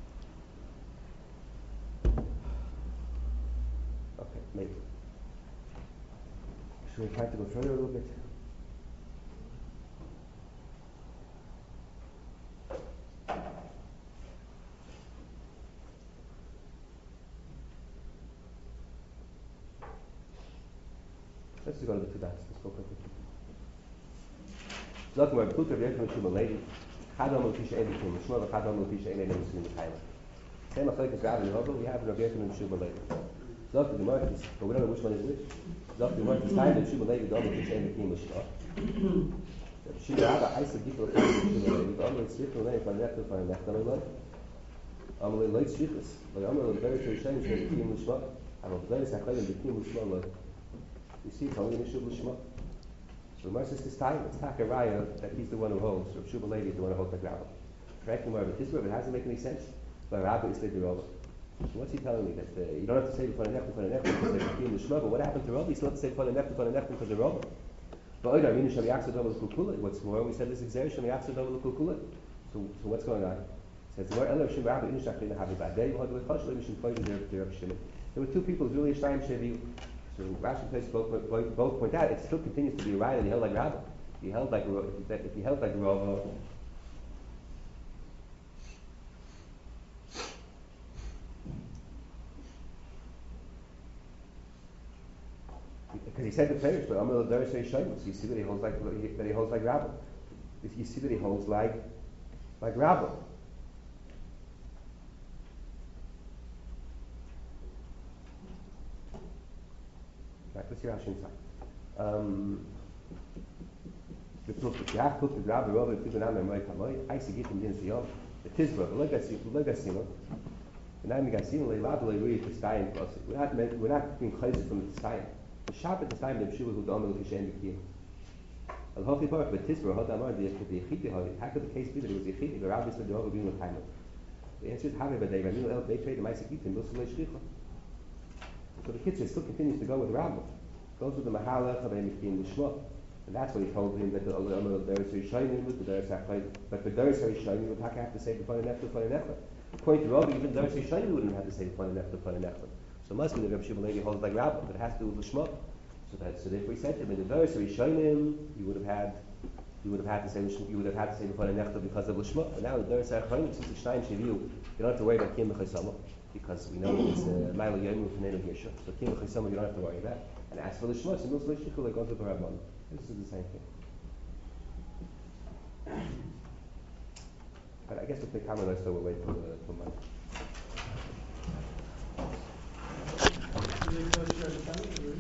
Maybe. Should we try to go further a little bit? Let's just go to the two dots. Let's go quickly. Look, we're Pluto of Yerkim Shuma Lady. Chadam L'Pisha Ein B'Kim L'Shma, Chadam L'Pisha Ein Ein Muslim L'Chayla. Same Achleik Rav and Rava, we have Rav Yerkim Shuma Lady. Look, the Gemara, but we don't know which one is which. Look, the Gemara, this time that Shuma Lady, Dom L'Pisha Ein B'Kim L'Shma. Shuma Rabba, Isa Gifel L'Pisha Shuma Lady, Dom L'Tzvich L'Lein, Fan Nechta, Fan Nechta L'Lein. Amalei Leitz Shichus, Amalei Beri Terishayin Shem B'Kim L'Shma, Amalei Beri Sachayim B'Kim L'Shma L'Lein. You see, it's only in Shub L'Shma. So the Gemara says this time, it's Takaraya that he's the one who holds, or Shub Lady is the one who holds the Rabba. Correct, Gemara, but this word, it doesn't make any sense. But Rabba is the Rabba. So what's he telling me? That you don't have to say B'Fana Nechta, because they're B'Kim L'Shma, but what happened to Rabba? You still have to say B'Fana Nechta, because they're Rabba. But Oida, Aminu Shem Yachzor Dov L'Kulkula. What's more, we said this Xer Shem Yachzor Dov L'Kulkula. So what's going on? It says, Shem Rabba Inu Shachli Nahavi Badei, V'Hadu L'Chosh, L'Im Shem Koyim D'Reb Shimon. There were two people who really Shtayim Sheviu. So Rashi places both point out, it still continues to be right, and he held like Rabba. If he held like Rava, because he said the players, but Amr L'Dar Shei Shaymus. You see that he holds like Rabba. You see that he holds like Rabba. Right, let's see Rashi inside. The Yach took the Rabba Rabba and Tibu Nam Emrei Kamoi. I see Gittim Din Siyom. The Tizra, the Legasino. The Nam Gasino Leilad Leirui Tistayim Klosi. We're not being chayzer from the Tistayim. The Shabbat Tistayim the Pshuva who Dom L'Kishem B'Kiyim. Al Hofi Baruch the Tizra Hod Amar the Yechiti Hod. How could the case be that it was Yechiti? The Rabbi said the Rabba being L'Chaimah. The answer is Havi Badei Ramil El Beit Trade the Ma'aseh Gittim L'Sul Leishlicha. So the Kitzur still continues to go with Rabba. Goes with the Mahalach of Emikim L'Shma. And that's what he told him that the Amar of Deris Rishonim with the Deris HaChayim. But the Deris Rishonim would have to say B'Fana Nechta. According to Rabbi, even Deris Rishonim wouldn't have to say B'Fana Nechta. So it must be that Rabbi Shimon Levi holds like Rabba, but it has to do with L'Shma. So therefore he said to him, in the Deris Rishonim, you would have had to say B'Fana Nechta because of L'Shma. And now the Deris HaChayim, since it's Shnayim Sheviu, you don't have to worry about Kim B'Chaysama, because we know it's Ma'ila Yomu F'nei Yeshua. So Kim B'Chaysama you don't have to worry about. And as for L'Shma, it's a Nus L'Shikul like goes with the Rabban. This is the same thing. But I guess if they come on us, so we'll wait till Monday.